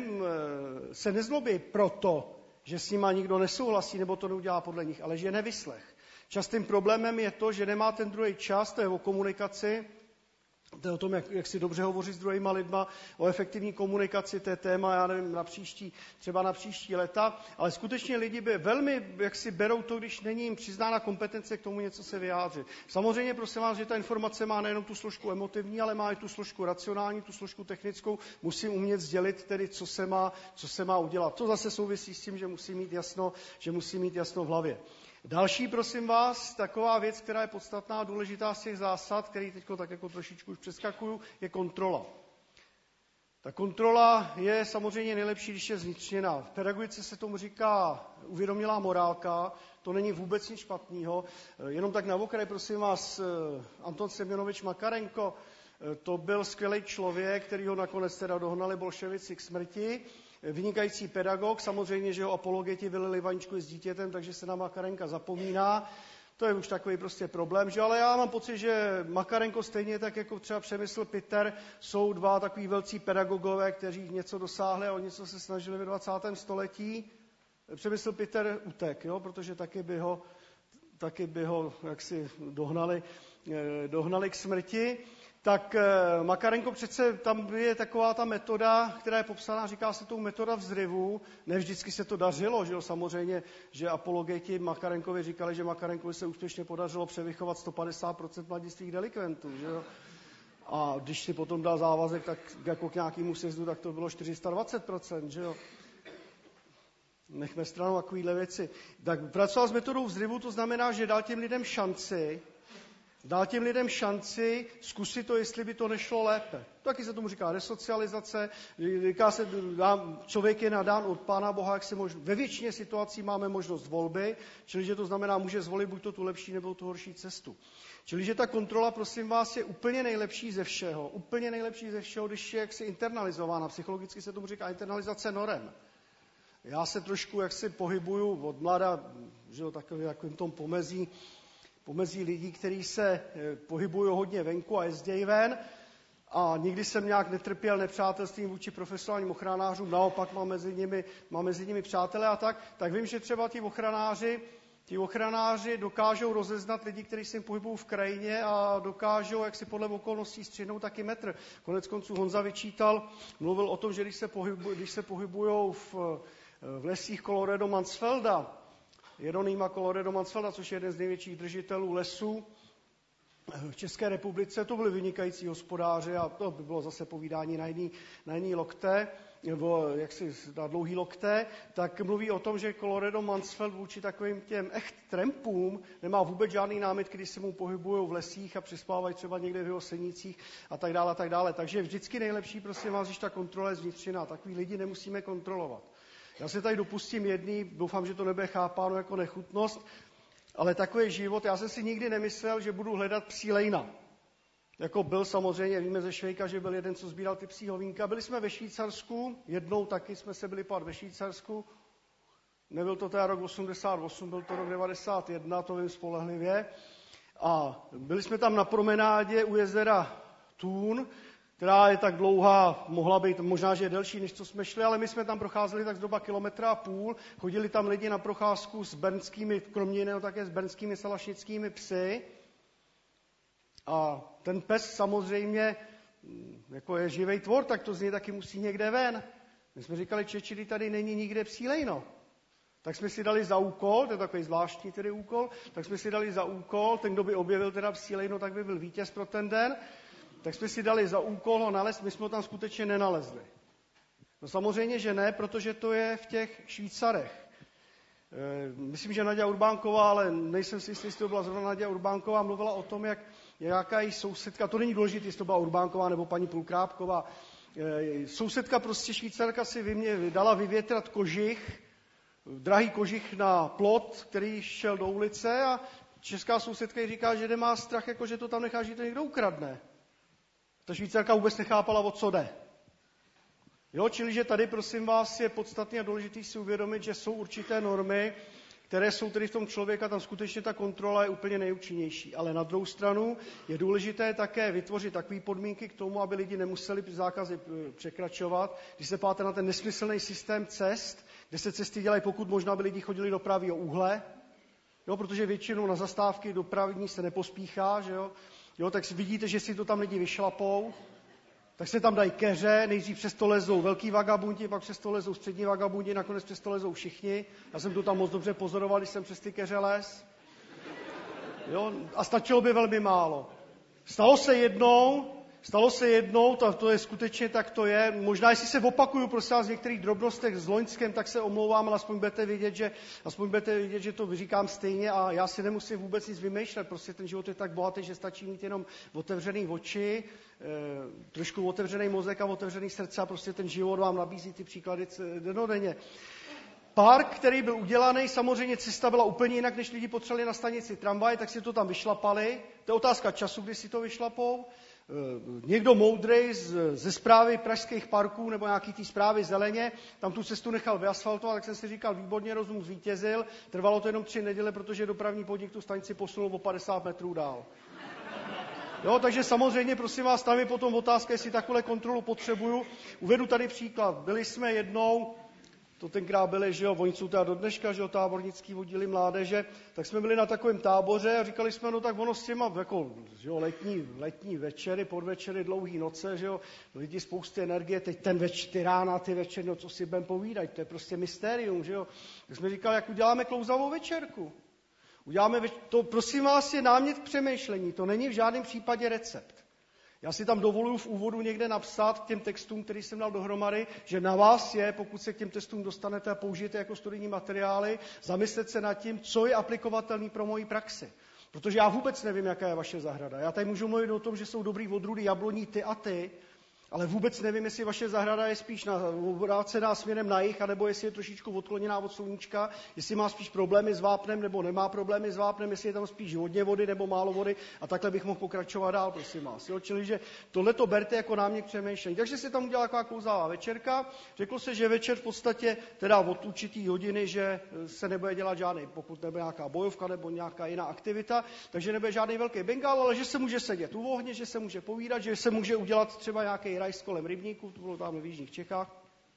Speaker 1: se nezlobí proto, že s nima nikdo nesouhlasí nebo to neudělá podle nich, ale že je nevyslech. Častým problémem je to, že nemá ten druhý čas, to je o komunikaci, to je o tom, jak si dobře hovořit s druhýma lidma, o efektivní komunikaci, to je téma, já nevím, třeba na příští leta, ale skutečně lidi velmi berou to, když není jim přiznána kompetence k tomu něco se vyjádřit. Samozřejmě prosím vás, že ta informace má nejenom tu složku emotivní, ale má i tu složku racionální, tu složku technickou, musím umět sdělit tedy, co se má udělat. To zase souvisí s tím, že musí mít jasno v hlavě. Další, prosím vás, taková věc, která je podstatná a důležitá z těch zásad, který teď tak jako trošičku už přeskakuju, je kontrola. Ta kontrola je samozřejmě nejlepší, když je zvnitřněná. V pedagogice se tomu říká uvědomělá morálka, to není vůbec nic špatného. Jenom tak na okraj, prosím vás, Anton Semjonovič Makarenko, to byl skvělý člověk, který ho nakonec teda dohnali bolševici k smrti. Vynikající pedagog, samozřejmě, že ho apologeti vylili vaničku s dítětem, takže se na Makarenka zapomíná. To je už takový prostě problém, že? Ale já mám pocit, že Makarenko stejně tak jako třeba Přemysl Piter jsou dva takový velcí pedagogové, kteří něco dosáhli a o něco se snažili ve 20. století. Přemysl Piter utek, jo? Protože taky by ho jaksi dohnali k smrti. Tak Makarenko přece tam je taková ta metoda, která je popsaná, říká se tomu metoda vzřivu. Ne vždycky se to dařilo, že jo, samozřejmě, že apologeti Makarenkovi říkali, že Makarenkovi se úspěšně podařilo převychovat 150% mladistvých delikventů, že jo. A když si potom dal závazek tak jako k nějakému sjezdu, tak to bylo 420%, že jo. Nechme stranou takovýhle věci. Tak pracoval s metodou vzřivu, to znamená, že dal těm lidem šanci zkusit to, jestli by to nešlo lépe. Taky se tomu říká resocializace, říká se, člověk je nadán od Pána Boha, jak se ve většině situací máme možnost volby, čili že to znamená, může zvolit buď to tu lepší nebo tu horší cestu. Čili že ta kontrola, prosím vás, je úplně nejlepší ze všeho, když je jaksi internalizována. Psychologicky se tomu říká internalizace norem. Já se trošku jaksi pohybuju od mlada, že jo, takovým tom pomezí lidí, kteří se pohybují hodně venku a jezdí ven. A nikdy jsem nějak netrpěl nepřátelstvím vůči profesionálním ochranářům, naopak mám mezi nimi přátelé a tak vím, že třeba ti ochranáři dokážou rozeznat lidi, kteří se pohybují v krajině a dokážou, jak si podle okolností střihnout taky metr. Konec konců Honza mluvil o tom, že když se pohybují v lesích Colorado Mansfelda, Jeronýma Colorado Mansfelda, což je jeden z největších držitelů lesů v České republice, to byly vynikající hospodáři a to by bylo zase povídání na jiný lokte, nebo jaksi na dlouhý lokte, tak mluví o tom, že Colorado Mansfeld vůči takovým těm trampům nemá vůbec žádný námitky, když se mu pohybují v lesích a přespávají třeba někde v jeho senicích a tak dále, a tak dále. Takže vždycky nejlepší, prosím vás, když ta kontrola je zvnitřina. Takový lidi nemusíme kontrolovat. Já se tady dopustím jedný, doufám, že to nebude chápáno jako nechutnost, ale takový život, já jsem si nikdy nemyslel, že budu hledat psí lejna. Jako byl samozřejmě, víme ze Švejka, že byl jeden, co sbíral ty psí hovínka. Byli jsme ve Švýcarsku, jednou taky jsme se byli pát ve Švýcarsku. Nebyl to teda rok 88, byl to rok 91, to vím spolehlivě. A byli jsme tam na promenádě u jezera Thun, která je tak dlouhá, mohla být, možná, že je delší, než co jsme šli, ale my jsme tam procházeli tak zhruba 1,5 kilometru. Chodili tam lidi na procházku s bernskými, kromě jiného také s bernskými salašnickými psy. A ten pes samozřejmě, jako je živej tvor, tak to z něj taky musí někde ven. My jsme říkali, Čeči, tady není nikde psí lejno. Tak jsme si dali za úkol, to je takový zvláštní tedy úkol, tak jsme si dali za úkol, ten, kdo by objevil teda psí lejno, tak by byl vítěz pro ten den, tak jsme si dali za úkol ho nalézt, my jsme ho tam skutečně nenalezli. No samozřejmě, že ne, protože to je v těch Švýcarech. Myslím, že Naďa Urbánková, ale nejsem si jistý, jestli to byla zrovna Naďa Urbánková, mluvila o tom, jaká její sousedka, to není důležité, jestli to byla Urbánková nebo paní Pulkrápková, sousedka prostě Švýcarka si dala vyvětrat kožich, drahý kožich na plot, který šel do ulice a česká sousedka jí říká, že nemá strach, jako že to tam nechá, že to někdo ukradne. Ta Švýcarka vůbec nechápala, o co jde. Jo, čili že tady, prosím vás, je podstatné a důležité si uvědomit, že jsou určité normy, které jsou tedy v tom člověka, tam skutečně ta kontrola je úplně nejúčinnější. Ale na druhou stranu je důležité také vytvořit takové podmínky k tomu, aby lidi nemuseli zákazy překračovat. Když se páte na ten nesmyslný systém cest, kde se cesty dělají, pokud možná by lidi chodili do pravého úhle, jo, protože většinou na zastávky dopravní se nepospíchá, že jo? Jo, tak vidíte, že si to tam lidi vyšlapou, tak se tam dají keře, nejdřív přes to lezou velký vagabundi, pak přes to lezou střední vagabundi, nakonec přes to lezou všichni. Já jsem to tam moc dobře pozoroval, když jsem přes ty keře les. Jo, a stačilo by velmi málo. Stalo se jednou, to je skutečně tak to je. Možná, jestli se opakuju, prosím vás, v některých drobnostech s Loňskem, tak se omlouvám, ale aspoň budete vědět, že to říkám stejně a já si nemusím vůbec nic vymýšlet. Prostě ten život je tak bohatý, že stačí mít jenom otevřený oči, trošku otevřený mozek a otevřený srdce a prostě ten život vám nabízí ty příklady denodenně. Park, který byl udělaný, samozřejmě cesta byla úplně jinak, než lidi potřebovali na stanici tramvaj, tak si to tam vyšlapali. To je otázka času, kdy si to vyšlapou. Někdo moudrej ze správy pražských parků nebo nějaký té správy zeleně, tam tu cestu nechal vyasfaltovat, tak jsem si říkal, výborně, rozum zvítězil. Trvalo to jenom 3 neděle, protože dopravní podnik tu stanici posunul o 50 metrů dál. Jo, takže samozřejmě, prosím vás, tam je potom otázka, jestli takovou kontrolu potřebuju. Uvedu tady příklad. Byli jsme jednou, to tenkrát byli, že jo, oni jsou teda do dneška, že jo, tábornický oddíly mládeže, tak jsme byli na takovém táboře a říkali jsme, no tak ono s těma, jako, že jo, letní večery, podvečery, dlouhý noce, že jo, lidi spousty energie, teď ty rána, ty večery, no co si budem povídat, to je prostě mystérium, že jo. Tak jsme říkali, jak uděláme klouzavou večerku. To, prosím vás, je námět k přemýšlení, to není v žádném případě recept. Já si tam dovoluji v úvodu někde napsat k těm textům, který jsem dal dohromady, že na vás je, pokud se k těm textům dostanete a použijete jako studijní materiály, zamyslet se nad tím, co je aplikovatelný pro moji praxi. Protože já vůbec nevím, jaká je vaše zahrada. Já tady můžu mluvit o tom, že jsou dobrý odrůdy jabloní ty a ty, ale vůbec nevím, jestli vaše zahrada je spíš obrácená směrem na jih, anebo jestli je trošičku odkloněná od sluníčka, jestli má spíš problémy s vápnem, nebo nemá problémy s vápnem, jestli je tam spíš hodně vody, nebo málo vody, a takhle bych mohl pokračovat dál, prosím vás. Jo? Čili, že tohleto berte jako námět k přemýšlení. Takže se tam udělala taková klouzavá večerka. Řeklo se, že večer v podstatě, teda od určitý hodiny, že se nebude dělat žádný, pokud nebude nějaká bojovka nebo nějaká jiná aktivita, takže nebude žádný velký bengál, ale že se může sedět u ohně, že se může povídat, že se může udělat třeba nějaký rajs kolem rybníků, to bylo tam v jižních Čechách.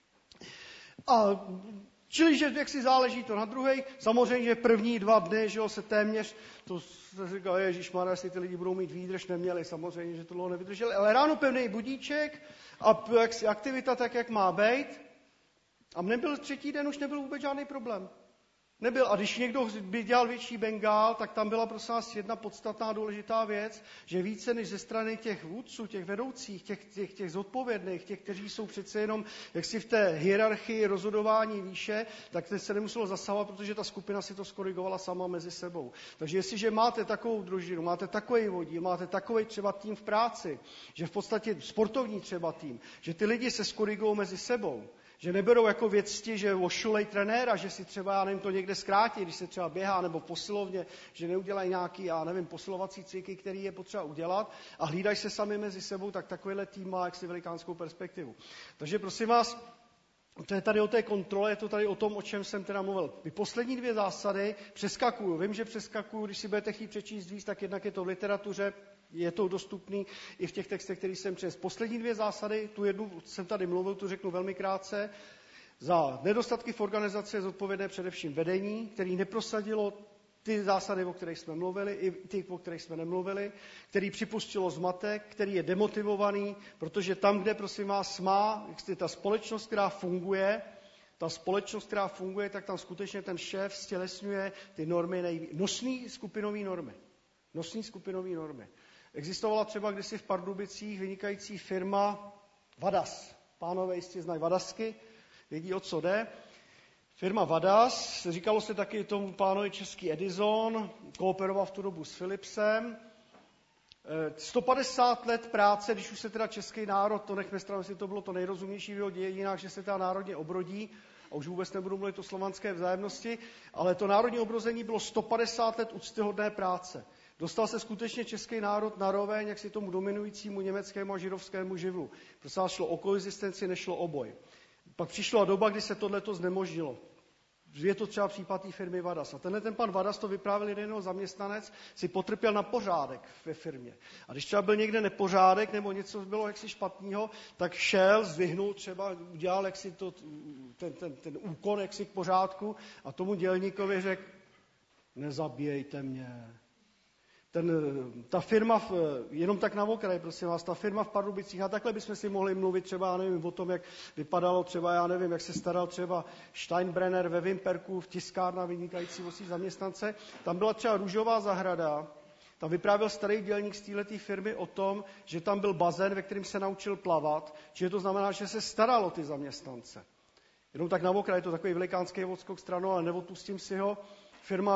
Speaker 1: A čili, že jak si záleží to na druhej, samozřejmě, že první 2 dny, že jo, se téměř, to se říkal, ježišmarja, jestli ty lidi budou mít výdrž, neměli, samozřejmě, že to dlouho nevydrželi, ale ráno pevný budíček a aktivita tak, jak má být. A nebyl 3. den, už nebyl vůbec žádný problém. Nebyl. A když někdo by dělal větší bengál, tak tam byla prosím vás jedna podstatná důležitá věc, že více než ze strany těch vůdců, těch vedoucích, těch zodpovědných, těch, kteří jsou přece jenom jaksi v té hierarchii rozhodování výše, tak teď se nemuselo zasahovat, protože ta skupina si to skorigovala sama mezi sebou. Takže jestliže máte takovou družinu, máte takový vodí, máte takový třeba tým v práci, že v podstatě sportovní třeba tým, že ty lidi se skorigují mezi sebou, že neberou jako věcti, že ošulej trenéra, že si třeba, já nevím, to někde zkrátí, když se třeba běhá nebo posilovně, že neudělají nějaký, já nevím, posilovací cviky, který je potřeba udělat a hlídají se sami mezi sebou, tak takovýhle tým má jaksi velikánskou perspektivu. Takže prosím vás, to je tady o té kontrole, je to tady o tom, o čem jsem teda mluvil. Ty poslední 2 zásady přeskakuju. Vím, že přeskakuju, když si budete chtít přečíst víc, tak jednak je to v literatuře, je to dostupný i v těch textech, který jsem četl. Poslední 2 zásady, tu jednu jsem tady mluvil, tu řeknu velmi krátce. Za nedostatky v organizaci je zodpovědné především vedení, který neprosadilo ty zásady, o kterých jsme mluvili, i ty, o kterých jsme nemluvili, který připustilo zmatek, který je demotivovaný, protože tam, kde prosím vás má ta společnost, která funguje, tak tam skutečně ten šéf stělesňuje ty normy, nosný skupinové normy. Existovala třeba kdysi v Pardubicích vynikající firma Vadas. Pánové jistě znají Vadasky, vědí, o co jde. Firma Vadas, říkalo se taky tomu pánovi český Edison, kooperoval v tu dobu s Philipsem. 150 let práce, když už se teda český národ, to nechme stranou, jestli to bylo to nejrozumnější v jeho dějinách, že se teda národně obrodí, a už vůbec nebudu mluvit o slovanské vzájemnosti, ale to národní obrození bylo 150 let úctyhodné práce. Dostal se skutečně český národ na roveň, jak si tomu dominujícímu německému a židovskému živlu. Prostě šlo o koexistenci, nešlo o boj. Pak přišla doba, kdy se tohleto znemožnilo. Je to třeba případ té firmy Vadas. A ten pan Vadas, to vyprávěl jeden zaměstnanec, si potrpěl na pořádek ve firmě. A když třeba byl někde nepořádek nebo něco bylo jaksi špatného, tak šel, zdvihnul třeba, udělal jaksi ten úkon jaksi k pořádku a tomu dělníkovi řekl, nezabíjejte mě. Ta firma, jenom tak na okraj, prosím vás, ta firma v Pardubicích, a takhle bychom si mohli mluvit třeba, já nevím, o tom, jak vypadalo třeba, já nevím, jak se staral třeba Steinbrenner ve Vimperku, v tiskárna vynikající o svý zaměstnance. Tam byla třeba růžová zahrada, tam vyprávěl starý dělník z této firmy o tom, že tam byl bazén, ve kterém se naučil plavat, čiže to znamená, že se staral o ty zaměstnance. Jenom tak na okraj, je to takový velikánský odskok stranou, ale neodpustím si ho. Firma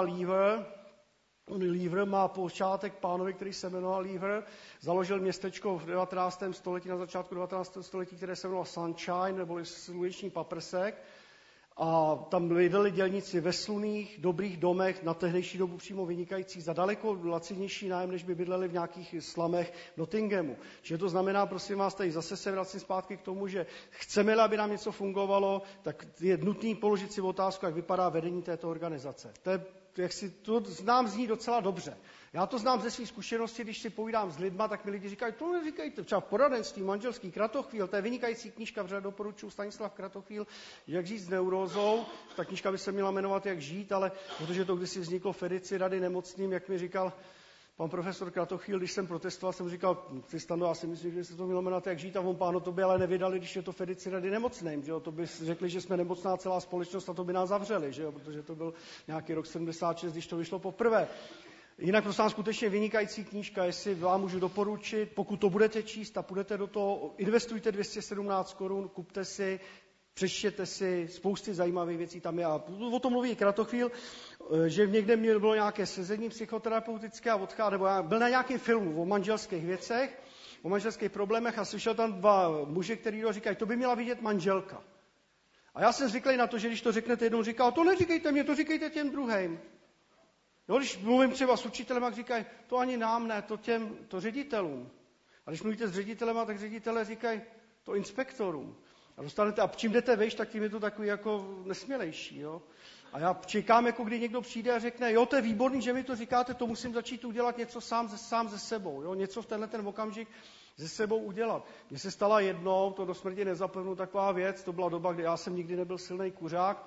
Speaker 1: Lever má počátek pánovi, který se jmenoval Lever, založil městečko v 19. století, na začátku 19. století, které se jmenovalo Sunshine, neboli sluneční paprsek. A tam bydleli dělníci ve slunných, dobrých domech, na tehdejší dobu přímo vynikajících, za daleko lacinější nájem, než by bydleli v nějakých slamech Nottinghamu. Čiže to znamená, prosím vás, tady zase se vracím zpátky k tomu, že chceme, aby nám něco fungovalo, tak je nutný položit si otázku, jak vypadá vedení této organizace. To nám zní docela dobře. Já to znám ze svých zkušeností, když si povídám s lidma, tak mi lidi říkají, to neříkejte, třeba poradenství, manželský Kratochvíl, to je vynikající knížka, vřele doporučuji Stanislav Kratochvíl, Jak žít s neurózou. Ta knížka by se měla jmenovat Jak žít, ale protože to kdysi vzniklo v edici Rady nemocným, jak mi říkal pan profesor Kratochvíl, když jsem protestoval, jsem říkal, ty Stando, já si myslím, že se to mělo jmenovat Jak žít, a on páno, to by ale nevydali, když je to v edici Rady nemocným, že jo? To by řekli, že jsme nemocná celá společnost a to by nás zavřeli, že jo? Protože to byl nějaký rok 76, když to vyšlo poprvé. Jinak prosím skutečně vynikající knížka, jestli vám můžu doporučit, pokud to budete číst a půjdete do toho, investujte 217 korun, kupte si, přečtěte si, spousty zajímavých věcí tam je. A o tom mluví Kratochvíl, že někde bylo nějaké sezení psychoterapeutické a odchází, nebo byl na nějakém filmu o manželských věcech, o manželských problémech a slyšel tam 2 muže, který říkají, to by měla vidět manželka. A já jsem zvyklý na to, že když to řeknete jednou, říkal, to neříkejte mě, to říkejte těm druhým. Jo, když mluvím třeba s učitelem, jak říkají, to ani nám ne, to ředitelům. A když mluvíte s ředitelema, tak ředitelé říkají, to inspektorům. A dostanete, a čím jdete vejš, tak tím je to takový jako nesmělejší. Jo? A já čekám, jako kdy někdo přijde a řekne, jo, to je výborný, že mi to říkáte, to musím začít udělat něco sám ze sebou. Jo? Něco v tenhle ten okamžik ze sebou udělat. Mně se stala jednou, to do smrti nezapomenu, taková věc, to byla doba, kdy já jsem nikdy nebyl silný kuřák,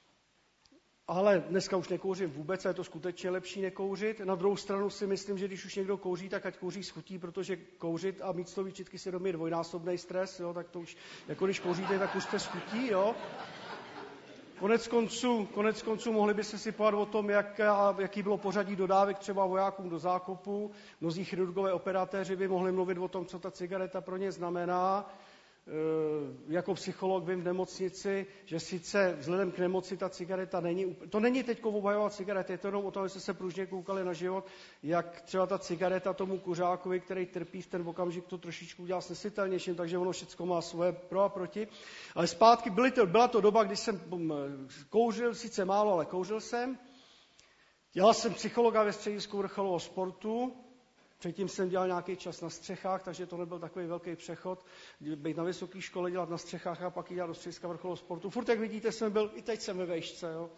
Speaker 1: ale dneska už nekouřím vůbec a je to skutečně lepší nekouřit. Na druhou stranu si myslím, že když už někdo kouří, tak ať kouří s chutí, protože kouřit a mít z toho výčitky svědomí je dvojnásobný stres, jo, tak to už, jako když kouříte, tak už jste s chutí, jo. Konec konců mohli byste si povědět o tom, jaký bylo pořadí dodávek třeba vojákům do zákopu. Mnozí chirurgové operatéři by mohli mluvit o tom, co ta cigareta pro ně znamená. Jako psycholog vím v nemocnici, že sice vzhledem k nemoci ta cigareta není, to není teď obhajovat cigarety, je to jenom o tom, že jste se pružně koukali na život, jak třeba ta cigareta tomu kuřákovi, který trpí v ten okamžik, to trošičku udělá snesitelnějším, takže ono všechno má svoje pro a proti. Ale zpátky byla to doba, kdy jsem kouřil, sice málo, ale kouřil jsem. Dělal jsem psychologa ve středisku vrcholového sportu. Předtím jsem dělal nějaký čas na střechách, takže to nebyl takový velký přechod. Být na vysoké škole, dělat na střechách a pak dělat do střediska vrcholového sportu. Furt, jak vidíte, jsem byl, i teď jsem ve vejšce. Jo?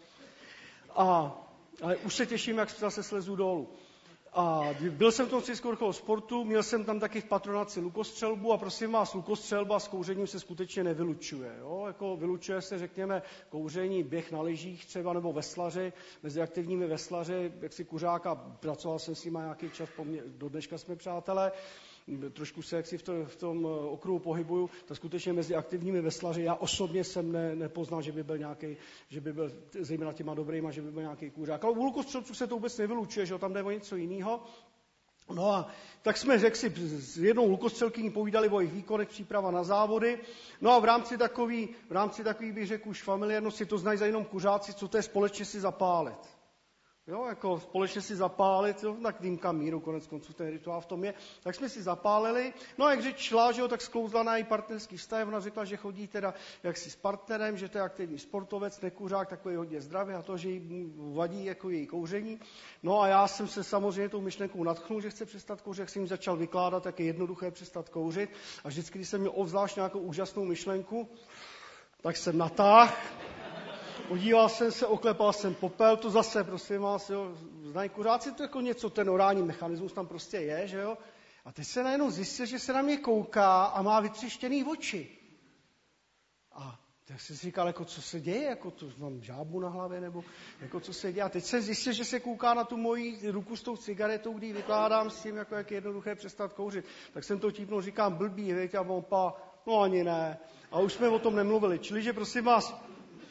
Speaker 1: Ale už se těším, jak zase slezu dolů. A byl jsem v tom středisku vrcholového sportu, měl jsem tam taky v patronaci lukostřelbu a prosím vás, lukostřelba s kouřením se skutečně nevylučuje. Jo? Jako vylučuje se, řekněme, kouření, běh na lyžích třeba nebo veslaři, mezi aktivními veslaři, jak si kuřáka, pracoval jsem s nimi nějaký čas, do dneška jsme přátelé, trošku se jaksi v tom okruhu pohybuju, tak skutečně mezi aktivními veslaři já osobně jsem nepoznal, že by byl zejména těma dobrýma, že by byl nějaký kuřák. Ale u lukostřelců se to vůbec nevylučuje, že tam jde o něco jiného. No a tak jsme si s jednou lukostřelkyní povídali o jejich výkonech, příprava na závody. No a v rámci takový bych řekl už familiárnosti, to znají za jenom kuřáci, co to je společně si zapálit. Jo, jako společně si zapálit, jo, tak dýmka míru, konec konců ten rituál v tom je. Tak jsme si zapálili, no a jak řeč šla, že jo, tak sklouzla na její partnerský vztah, ona řekla, že chodí teda jaksi s partnerem, že to je aktivní sportovec, nekuřák, takový hodně zdravý a to, že jí vadí jako její kouření. No a já jsem se samozřejmě tou myšlenkou nadchnul, že chce přestat kouřit, jak jsem jim začal vykládat, jak je jednoduché přestat kouřit. A vždycky, když jsem měl obzvlášť nějakou úžasnou myšlenku, tak jsem natáhl. Podíval jsem se, oklepal jsem popel, to zase, prosím vás, jo, znají kuřáci, to jako něco, ten orální mechanismus tam prostě je, že jo. A teď se najednou zjistil, že se na mě kouká a má vytřeštěný oči. A tak jsem si říkal, jako co se děje, jako to mám žábu na hlavě, nebo jako co se děje. A teď jsem zjistil, že se kouká na tu moji ruku s tou cigaretou, kdy vykládám s tím, jako jak je jednoduché přestat kouřit. Tak jsem to típnul, říkám, blbý, veď, a on no ani ne. A už jsme o tom nemluvili. Čili, že prosím vás,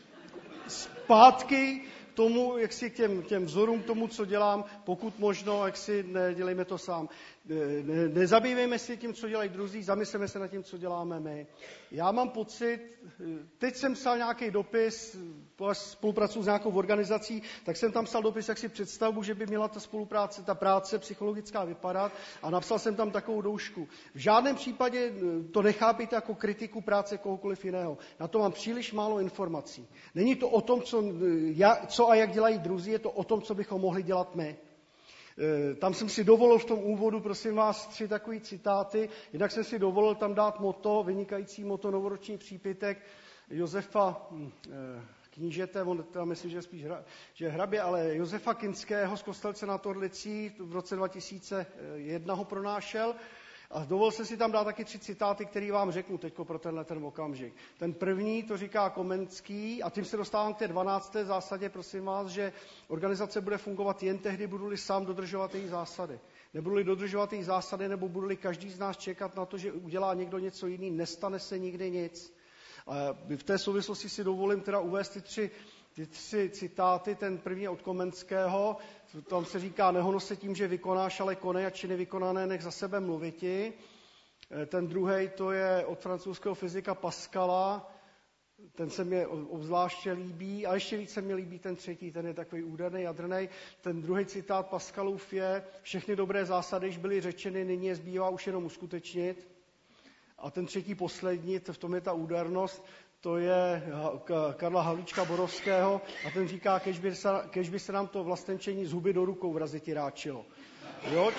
Speaker 1: zpátky k tomu, jak si k těm vzorům, k tomu, co dělám, pokud možno, jak si nedělejme to sám. Nezabývejme si tím, co dělají druzí, zamysleme se nad tím, co děláme my. Já mám pocit, teď jsem psal nějaký dopis, spolupracuji s nějakou organizací, tak jsem tam psal dopis, jak si představu, že by měla ta spolupráce, ta práce psychologická vypadat a napsal jsem tam takovou doušku. V žádném případě to nechápejte jako kritiku práce kohokoliv jiného. Na to mám příliš málo informací. Není to o tom, co a jak dělají druzí, je to o tom, co bychom mohli dělat my. Tam jsem si dovolil v tom úvodu, prosím vás, 3 takové citáty. Jednak jsem si dovolil tam dát vynikající moto, novoroční přípitek Josefa knížete, on tam myslím, že spíš že hrabě, ale Josefa Kinského z Kostelce nad Orlicí v roce 2001 ho pronášel. A dovolil jsem si tam dát taky 3 citáty, které vám řeknu teď pro ten okamžik. Ten první to říká Komenský a tím se dostávám k té 12. zásadě, prosím vás, že organizace bude fungovat jen tehdy, budu-li sám dodržovat její zásady. Nebudu-li dodržovat její zásady, nebo budu-li každý z nás čekat na to, že udělá někdo něco jiný, nestane se nikdy nic. A v té souvislosti si dovolím teda uvést ty tři citáty. Ten první je od Komenského, tam se říká, nehono se tím, že vykonáš, ale konej, a či nevykonané nech za sebe mluviti. Ten druhý to je od francouzského fyzika Pascala, ten se mě obzvláště líbí, a ještě víc se mě líbí ten třetí, ten je takový úderný, jadrnej. Ten druhý citát Pascalův je, všechny dobré zásady již byly řečeny, nyní je zbývá už jenom uskutečnit. A ten třetí, poslední, v tom je ta údernost, to je Karla Havlíčka Borovského a ten říká, kež by se nám to vlastenčení z huby do rukou vraziti ráčilo. Jo,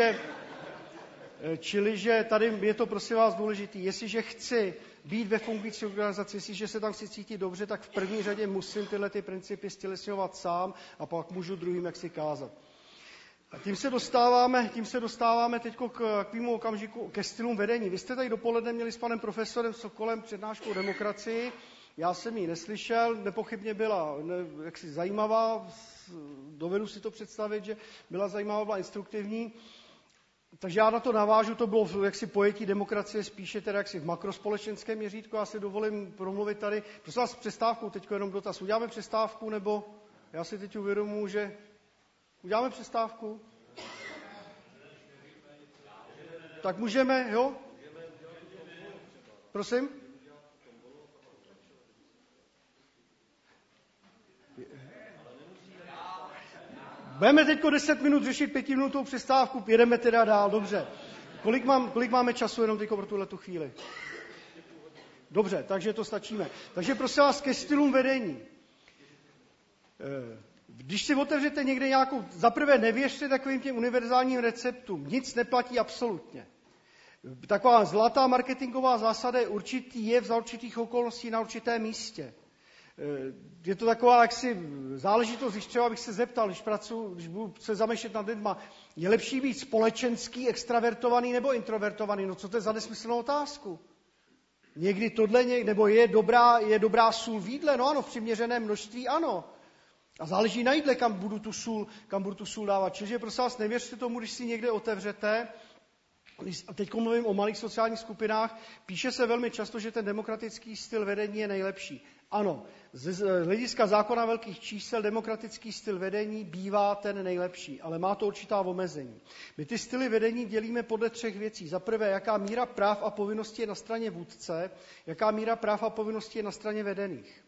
Speaker 1: čiliže tady je to prosím vás důležitý. Jestliže chci být ve fungující organizaci, jestliže se tam chci cítit dobře, tak v první řadě musím tyhle ty principy stělesňovat sám a pak můžu druhým jaksi kázat. A tím se dostáváme teď k tvému okamžiku ke stylům vedení. Vy jste tady dopoledne měli s panem profesorem Sokolem přednášku o demokracii. Já jsem ji neslyšel, nepochybně byla jaksi zajímavá, dovedu si to představit, že byla zajímavá, byla instruktivní. Takže já na to navážu, to bylo jaksi pojetí demokracie spíše teda jaksi v makrospolečenském měřítku. Já si dovolím promluvit tady. Prosím vás, přestávku, teď jenom dotaz. Uděláme přestávku, nebo já si teď uvědomuji, že uděláme přestávku? Tak můžeme, jo? Prosím? Budeme teď 10 minut řešit 5minutovou přestávku, jedeme teda dál, dobře. Kolik máme času jenom teď pro tuhletu chvíli? Dobře, takže to stačíme. Takže prosím vás ke stylům vedení. Když si otevřete někde nějakou, zaprvé nevěřte takovým těm univerzálním receptům, nic neplatí absolutně. Taková zlatá marketingová zásada je určitý jev za určitých okolností na určitém místě. Je to taková jaksi záležitost, když třeba bych se zeptal, když budu se zamýšlet nad lidma, je lepší být společenský, extravertovaný nebo introvertovaný? No co to je za nesmyslnou otázku? Někdy tohle, nebo je dobrá sůl v jídle? No ano, v přiměřeném množství ano. A záleží na jídle, kam budu tu sůl dávat. Čiže prosím vás, nevěřte tomu, když si někde otevřete. A teď mluvím o malých sociálních skupinách. Píše se velmi často, že ten demokratický styl vedení je nejlepší. Ano, z hlediska zákona velkých čísel demokratický styl vedení bývá ten nejlepší, ale má to určitá omezení. My ty styly vedení dělíme podle 3 věcí. Za prvé, jaká míra práv a povinností je na straně vůdce, jaká míra práv a povinností je na straně vedených.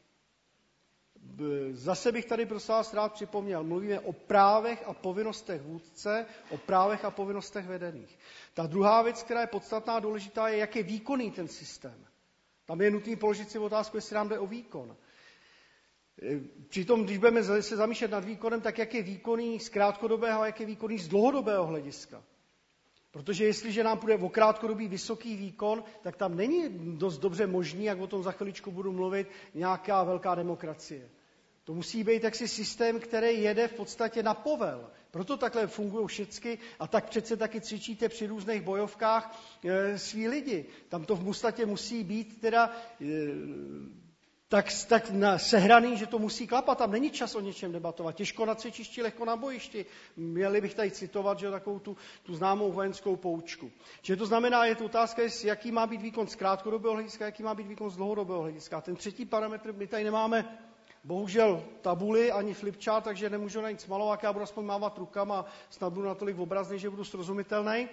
Speaker 1: Zase bych tady prosím vás rád připomněl, mluvíme o právech a povinnostech vůdce, o právech a povinnostech vedených. Ta druhá věc, která je podstatná a důležitá, je, jak je výkonný ten systém. Tam je nutný položit si otázku, jestli nám jde o výkon. Přitom, když budeme se zamýšlet nad výkonem, tak jak je výkonný z krátkodobého a jak je výkonný z dlouhodobého hlediska. Protože jestliže nám půjde o krátkodobý vysoký výkon, tak tam není dost dobře možný, jak o tom za chviličku budu mluvit, nějaká velká demokracie. To musí být jaksi systém, který jede v podstatě na povel. Proto takhle fungují všechny a tak přece taky cvičíte při různých bojovkách svý lidi. Tam to v podstatě musí být teda tak sehraný, že to musí klapat. Tam není čas o něčem debatovat. Těžko na cvičišti, lehko na bojišti. Měli bych tady citovat, že takovou tu známou vojenskou poučku. Čiže to znamená, je to otázka, jaký má být výkon z krátkodobého hlediska, jaký má být výkon z dlouhodobého hlediska. Ten třetí parametr, my tady nemáme bohužel tabuli ani flipchart, takže nemůžu na nic malovat, já budu aspoň mávat rukama, snad budu natolik obrazný, že budu srozumitelný.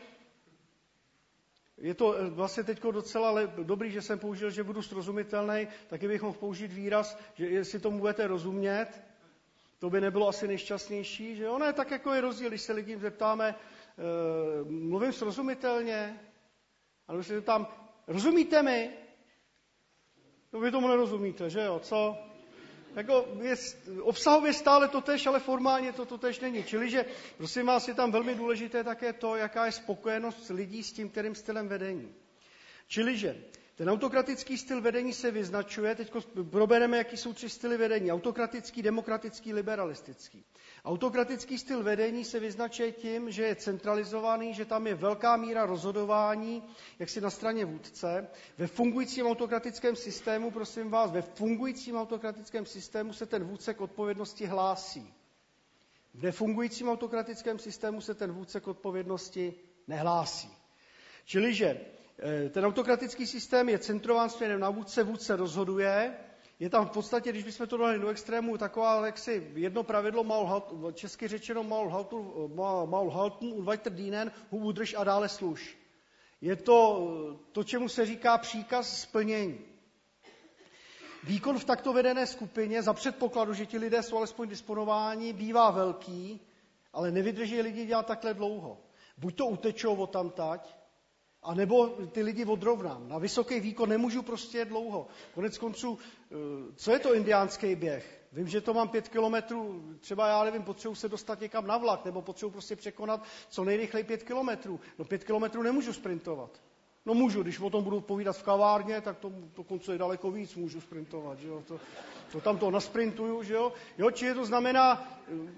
Speaker 1: Je to vlastně teď docela dobrý, že jsem použil, že budu srozumitelný, taky bych mohl použít výraz, že jestli tomu budete rozumět, to by nebylo asi nejšťastnější, že jo? Ne, tak jako je rozdíl, když se lidem zeptáme, mluvím srozumitelně, a když se zeptám, rozumíte mi? No vy tomu nerozumíte, že jo, co? Jako obsahově stále totéž, ale formálně to totéž není. Čili, že, prosím vás, je tam velmi důležité také to, jaká je spokojenost lidí s tím, kterým stylem vedení. Čili, že ten autokratický styl vedení se vyznačuje, teď probereme, jaký jsou 3 styly vedení. Autokratický, demokratický, liberalistický. Autokratický styl vedení se vyznačuje tím, že je centralizovaný, že tam je velká míra rozhodování, jaksi na straně vůdce. Ve fungujícím autokratickém systému, prosím vás, ve fungujícím autokratickém systému se ten vůdce k odpovědnosti hlásí. V nefungujícím autokratickém systému se ten vůdce k odpovědnosti nehlásí. Čili, že ten autokratický systém je centrován směrem na vůdce, vůdce rozhoduje. Je tam v podstatě, když bychom to dali do extrému, taková jaksi jedno pravidlo, česky řečeno mal halten und weiter dienen, udrž a dále služ. Je to, čemu se říká příkaz splnění. Výkon v takto vedené skupině, za předpokladu, že ti lidé jsou alespoň disponováni, bývá velký, ale nevydrží lidi dělat takhle dlouho. Buď to utečou odtamtať, a nebo ty lidi odrovnám. Na vysoký výkon nemůžu prostě jet dlouho. Konec konců, co je to indiánský běh? Vím, že to mám 5 kilometrů, třeba já nevím, potřebuji se dostat někam na vlak, nebo potřebuji prostě překonat co nejrychleji 5 kilometrů. No 5 kilometrů nemůžu sprintovat. No můžu, když o tom budu povídat v kavárně, tak to dokonce je daleko víc můžu sprintovat, že jo. To tam to nasprintuju, že jo. Jo, čiže to znamená,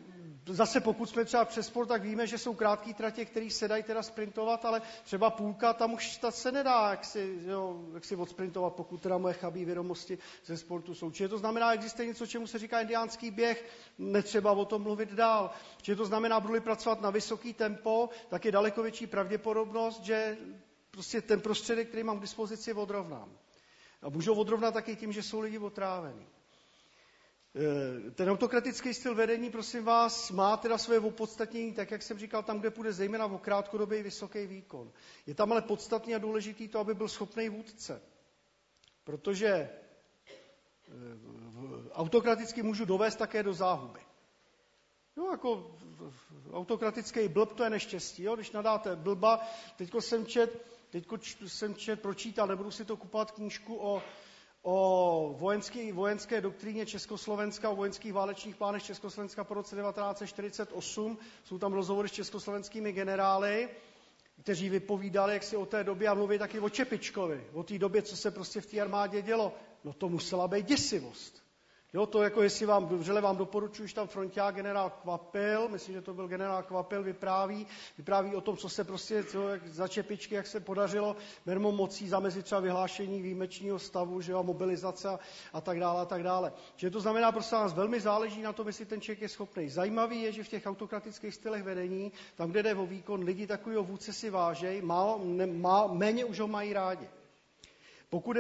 Speaker 1: Zase pokud jsme třeba přes sport, tak víme, že jsou krátké tratě, které se dají teda sprintovat, ale třeba půlka, tam už se nedá jak si odsprintovat, pokud teda moje chabý vědomosti ze sportu jsou. Čili to znamená, existuje něco, čemu se říká indiánský běh, netřeba o tom mluvit dál. Čili to znamená, budu-li pracovat na vysoký tempo, tak je daleko větší pravděpodobnost, že prostě ten prostředek, který mám k dispozici, odrovnám. A můžu odrovnat taky tím, že jsou lidi otrávení. Ten autokratický styl vedení, prosím vás, má teda své opodstatnění, tak jak jsem říkal, tam, kde půjde zejména o krátkodobý vysoký výkon. Je tam ale podstatný a důležitý to, aby byl schopný vůdce. Protože autokraticky můžu dovést také do záhuby. Jo, jako autokratický blb, to je neštěstí. Jo? Když nadáte blba, teďko jsem pročítal, nebudu si to kupovat knížku o vojenské doktríně Československa, o vojenských válečných plánech Československa po roce 1948. Jsou tam rozhovory s československými generály, kteří vypovídali jak si o té době a mluví taky o Čepičkovi, o té době, co se prostě v té armádě dělo. No to musela být děsivost. Jo, to jako jestli vřele vám doporučuji, že tam fronťák generál Kvapil, myslím, že to byl generál Kvapil, vypráví o tom, co se prostě za Čepičky, jak se podařilo mermou mocí zamezit třeba vyhlášení výjimečního stavu, že jo, mobilizace a tak dále a tak dále. Že to znamená, prostě nás velmi záleží na tom, jestli ten člověk je schopný. Zajímavý je, že v těch autokratických stylech vedení, tam, kde jde o výkon, lidi takového vůdce si vážejí, méně už ho mají rádi. Pokud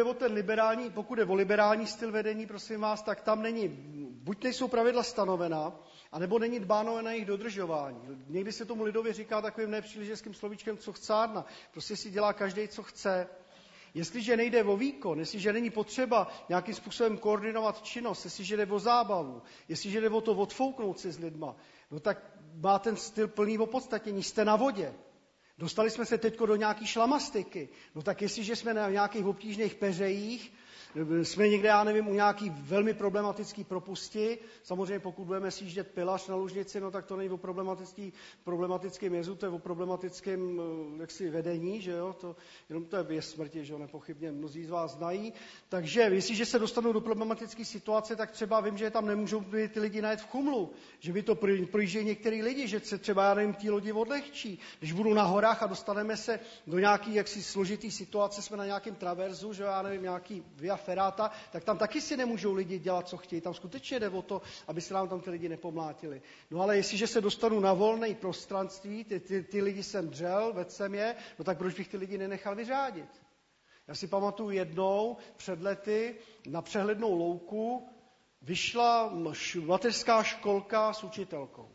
Speaker 1: je o liberální styl vedení, prosím vás, tak tam buď nejsou pravidla stanovena, anebo není dbáno na jejich dodržování. Někdy se tomu lidově říká takovým nepříliš hezkým slovíčkem, co chcárna. Prostě si dělá každý, co chce. Jestliže nejde o výkon, jestliže není potřeba nějakým způsobem koordinovat činnost, jestliže jde o zábavu, jestliže jde o to odfouknout si s lidma, no tak má ten styl plný opodstatnění. Jste na vodě. Dostali jsme se teď do nějaký šlamastiky. No tak jestliže jsme na nějakých obtížných peřejích, jsme někde, já nevím, u nějaký velmi problematický propusti, samozřejmě pokud budeme sjíždět pilař na lužnici, no tak to není o problematickém jezu, to je o problematickém jaksi vedení, že jo, jenom to je věc smrti, že jo, nepochybně mnozí z vás znají. Takže jestliže se dostanou do problematické situace, tak třeba vím, že tam nemůžou ty lidi najet v chumlu, že by to projíždějí některý lidi, že se třeba, já nevím, tí lodi odlehčí. Když budu na horách a dostaneme se do nějaký jaksi složitý situace, jsme na nějakém traverzu, že jo, já nevím, nějaký via ferrata, tak tam taky si nemůžou lidi dělat, co chtějí. Tam skutečně jde o to, aby se nám tam ty lidi nepomlátili. No ale jestliže se dostanu na volné prostranství, ty lidi jsem dřel, vedl jsem je, no tak proč bych ty lidi nenechal vyřádit? Já si pamatuju jednou před lety na přehlednou louku vyšla mateřská školka s učitelkou.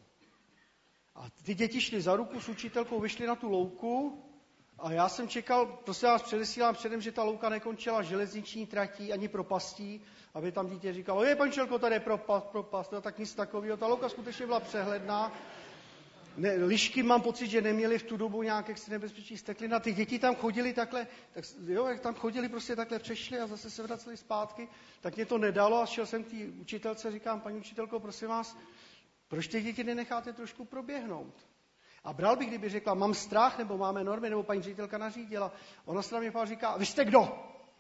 Speaker 1: A ty děti šly za ruku s učitelkou, vyšly na tu louku a já jsem čekal, prostě vás předesílám předem, že ta louka nekončila železniční tratí ani propastí, aby tam dítě říkalo, pančelko, tady je propast, no, tak nic takového. Ta louka skutečně byla přehledná. Lišky mám pocit, že neměly v tu dobu nějak jaksi nebezpečí steklina. Ty děti tam chodili takhle, jak tam chodili, prostě takhle přešli a zase se vraceli zpátky, tak mě to nedalo a šel jsem k té učitelce, říkám, paní učitelko, prosím vás, proč ty děti nenecháte trošku proběhnout? A bral bych, kdyby řekla, mám strach, nebo máme normy, nebo paní ředitelka nařídila. Ona se na mě říká, vy jste kdo?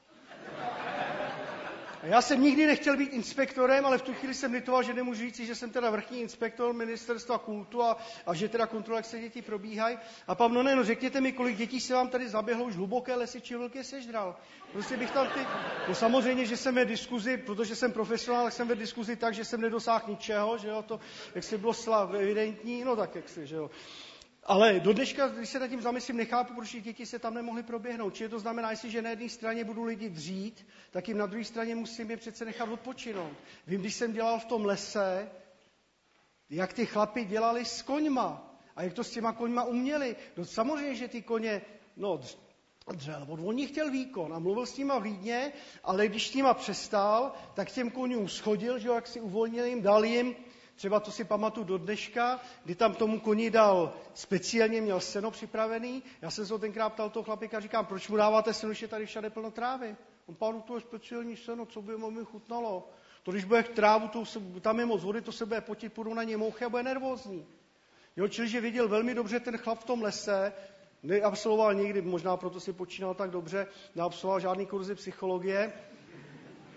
Speaker 1: A já jsem nikdy nechtěl být inspektorem, ale v tu chvíli jsem litoval, že nemůžu říct, že jsem teda vrchní inspektor ministerstva kultu a že teda kontrola, jak se děti probíhají. A pan, no řekněte mi, kolik dětí se vám tady zaběhlo už hluboké lesy, či vlky sežral. Prostě bych tam No samozřejmě, že jsem ve diskuzi, protože jsem profesionál, tak jsem ve diskuzi tak, že jsem nedosáhl ničeho, že jo, to, jak se bylo zcela evidentní, no tak jak se, že jo. Ale do dneška, když se nad tím zamyslím, nechápu, proč děti se tam nemohly proběhnout. Čili to znamená, jestliže na jedné straně budu lidi dřít, tak jim na druhé straně musím je přece nechat odpočinout. Vím, když jsem dělal v tom lese, jak ty chlapi dělali s koňma a jak to s těma koňma uměli. No samozřejmě, že ty koně, dřel, on ní chtěl výkon a mluvil s nima vlídně, ale když s nima přestal, tak těm koňům schodil, že jo, jak si uvolnil jim, dal jim. Třeba to si pamatuju do dneška, kdy tam tomu koni dal speciálně, měl seno připravený. Já jsem se ho tenkrát ptal toho chlapíka, říkám, proč mu dáváte seno, když je tady všade plno trávy? On pánu, to je speciální seno, co by mu chutnalo. To když bude trávu, tam je moc vody, to se bude potit, půjdou na ně mouchy a bude nervózní. Jo, čili že viděl velmi dobře ten chlap v tom lese, neabsolvoval nikdy, možná proto si počínal tak dobře, neabsolvoval žádný kurzy psychologie.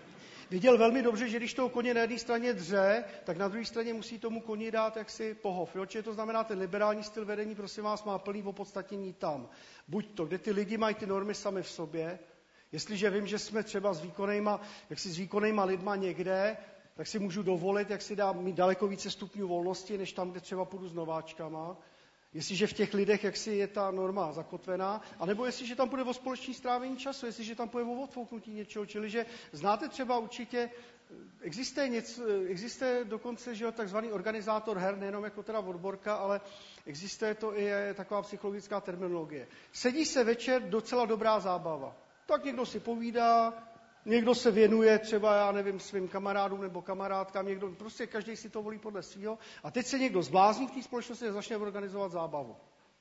Speaker 1: věděl velmi dobře, že když toho koně na jedné straně dře, tak na druhé straně musí tomu koni dát jaksi pohov. Jo? Čili to znamená, ten liberální styl vedení, prosím vás, má plný opodstatnění tam. Buď to, kde ty lidi mají ty normy sami v sobě, jestliže vím, že jsme třeba s výkonnejma lidma někde, tak si můžu dovolit, jak si dá mít daleko více stupňů volnosti, než tam, kde třeba půjdu s nováčkama. Jestliže v těch lidech jaksi je ta norma zakotvená, anebo jestliže tam půjde o společné strávení času, jestliže tam půjde o odfouknutí něčeho, čili že znáte třeba určitě, existuje dokonce, že jo, takzvaný organizátor her, nejenom jako teda odborka, ale existuje to i taková psychologická terminologie. Sedí se večer docela dobrá zábava. Tak někdo si povídá, někdo se věnuje třeba, já nevím, svým kamarádům nebo kamarádkám, někdo, prostě každý si to volí podle svého. A teď se někdo zblázní v té společnosti a začne organizovat zábavu.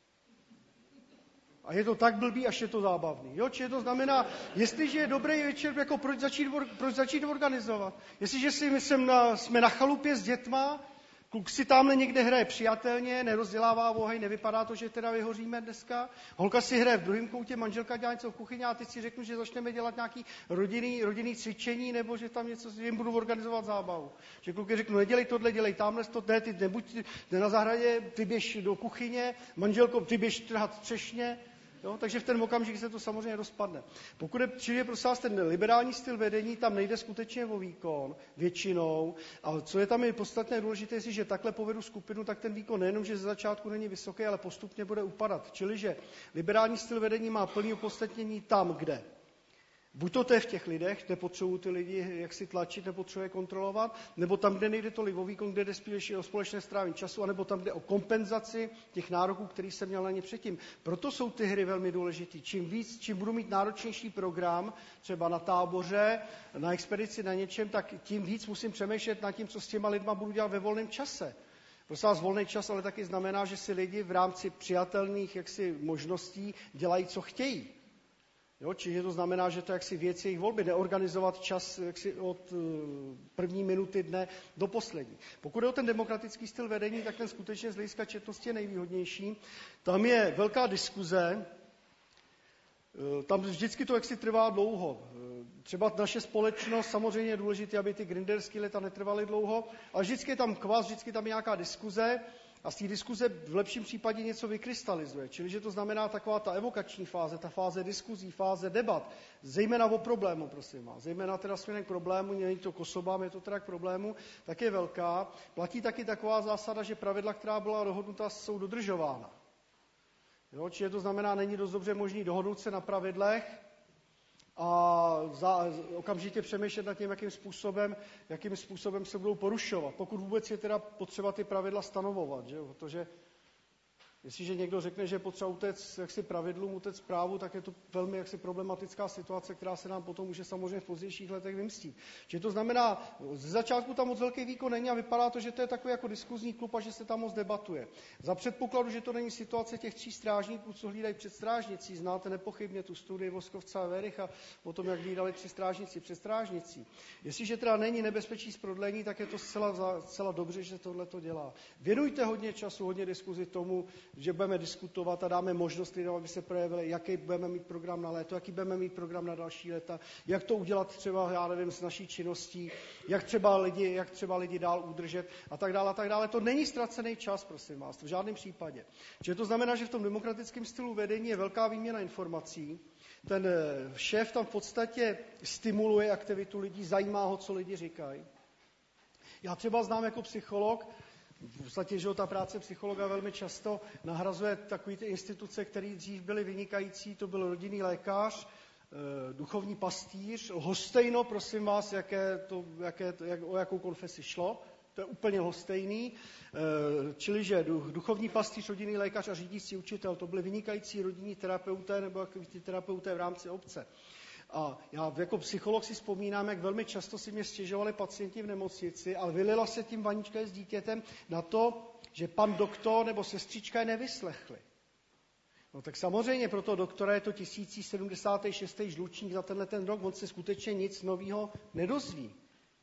Speaker 1: A je to tak blbý, až je to zábavný. Jo? Čiže to znamená, jestliže je dobrý večer, jako proč začít organizovat? Jestliže jsme na chalupě s dětma, kluk si tamhle někde hraje přijatelně, nerozdělává oheň, nevypadá to, že teda vyhoříme dneska. Holka si hraje v druhém koutě, manželka dělá něco v kuchyni a teď si řeknu, že začneme dělat nějaký rodinný cvičení, nebo že tam něco, jim budu organizovat zábavu. Že kluky řeknu, nedělej tohle, dělej tamhle, ne, ty nebuď na zahradě, ty běž do kuchyně, manželko, ty běž trhat třešně. Jo? Takže v ten okamžik se to samozřejmě rozpadne. Pokud je prosím vás ten liberální styl vedení, tam nejde skutečně o výkon většinou, ale co je tam i podstatné důležité, že takhle povedu skupinu, tak ten výkon nejenom, že ze začátku není vysoký, ale postupně bude upadat. Čili, že liberální styl vedení má plný opodstatnění tam, kde. Buď to je v těch lidech, nepotřebují ty lidi jak si tlačit, nepotřebuje kontrolovat, nebo tam, kde nejde tolik o výkon, kde jde spíš o společné strávení času, anebo tam jde o kompenzaci těch nároků, který jsem měl na ně předtím. Proto jsou ty hry velmi důležité. Čím budu mít náročnější program, třeba na táboře, na expedici, na něčem, tak tím víc musím přemýšlet nad tím, co s těma lidma budu dělat ve volném čase. Prosím vás, volný čas ale taky znamená, že si lidi v rámci přijatelných možností dělají, co chtějí. Jo, čiže to znamená, že to jaksi věc jejich volby, neorganizovat čas jaksi od první minuty dne do poslední. Pokud je o ten demokratický styl vedení, tak ten skutečně z hlediska četnosti je nejvýhodnější. Tam je velká diskuze, tam vždycky to jaksi trvá dlouho. Třeba naše společnost, samozřejmě je důležité, aby ty grinderské leta netrvaly dlouho, ale vždycky je tam kvas, vždycky tam je nějaká diskuze, a z té diskuze v lepším případě něco vykrystalizuje. Čili, že to znamená taková ta evokační fáze, ta fáze diskuzí, fáze debat, zejména o problému, prosím vás. Zejména teda směrem k problému, není to k osobám, je to teda k problému, tak je velká. Platí taky taková zásada, že pravidla, která byla dohodnuta, jsou dodržována. Jo, čili to znamená, není dost dobře možný dohodnout se na pravidlech a okamžitě přemýšlet nad tím, jakým způsobem se budou porušovat. Pokud vůbec je teda potřeba ty pravidla stanovovat, že? Protože jestliže někdo řekne, že je potřeba utéct pravidlům, utéct právu, tak je to velmi problematická situace, která se nám potom může samozřejmě v pozdějších letech vymstít. Čili to znamená, ze začátku tam moc velký výkon není a vypadá to, že to je takový jako diskuzní klub a že se tam moc debatuje. Za předpokladu, že to není situace těch 3 strážníků, co hlídají před strážnicí, znáte nepochybně tu studii Voskovca a Vericha o tom, jak hlídali 3 strážníci před strážnicí. Jestliže teda není nebezpečí z prodlení, tak je to zcela dobře, že tohle to dělá. Věnujte hodně času, hodně diskuzi tomu, že budeme diskutovat a dáme možnost lidem, aby se projevili, jaký budeme mít program na léto, jaký budeme mít program na další léta, jak to udělat třeba, já nevím, s naší činností, jak třeba lidi dál udržet a tak dále, a tak dále. To není ztracený čas, prosím vás, v žádném případě. Čiže to znamená, že v tom demokratickém stylu vedení je velká výměna informací. Ten šéf tam v podstatě stimuluje aktivitu lidí, zajímá ho, co lidi říkají. Já třeba znám jako psycholog, v podstatě, že ta práce psychologa velmi často nahrazuje takové ty instituce, které dřív byly vynikající, to byl rodinný lékař, duchovní pastýř, lhostejno, prosím vás, o jakou konfesi šlo, to je úplně lhostejný, čili že duchovní pastýř, rodinný lékař a řídící učitel, to byly vynikající rodinní terapeuté nebo terapeuté v rámci obce. A já jako psycholog si vzpomínám, jak velmi často si mě stěžovali pacienti v nemocnici, ale vylila se tím vanička s dítětem na to, že pan doktor nebo sestřička je nevyslechli. No tak samozřejmě pro toho doktora je to 1076. žlučník za ten rok, on se skutečně nic nového nedozví.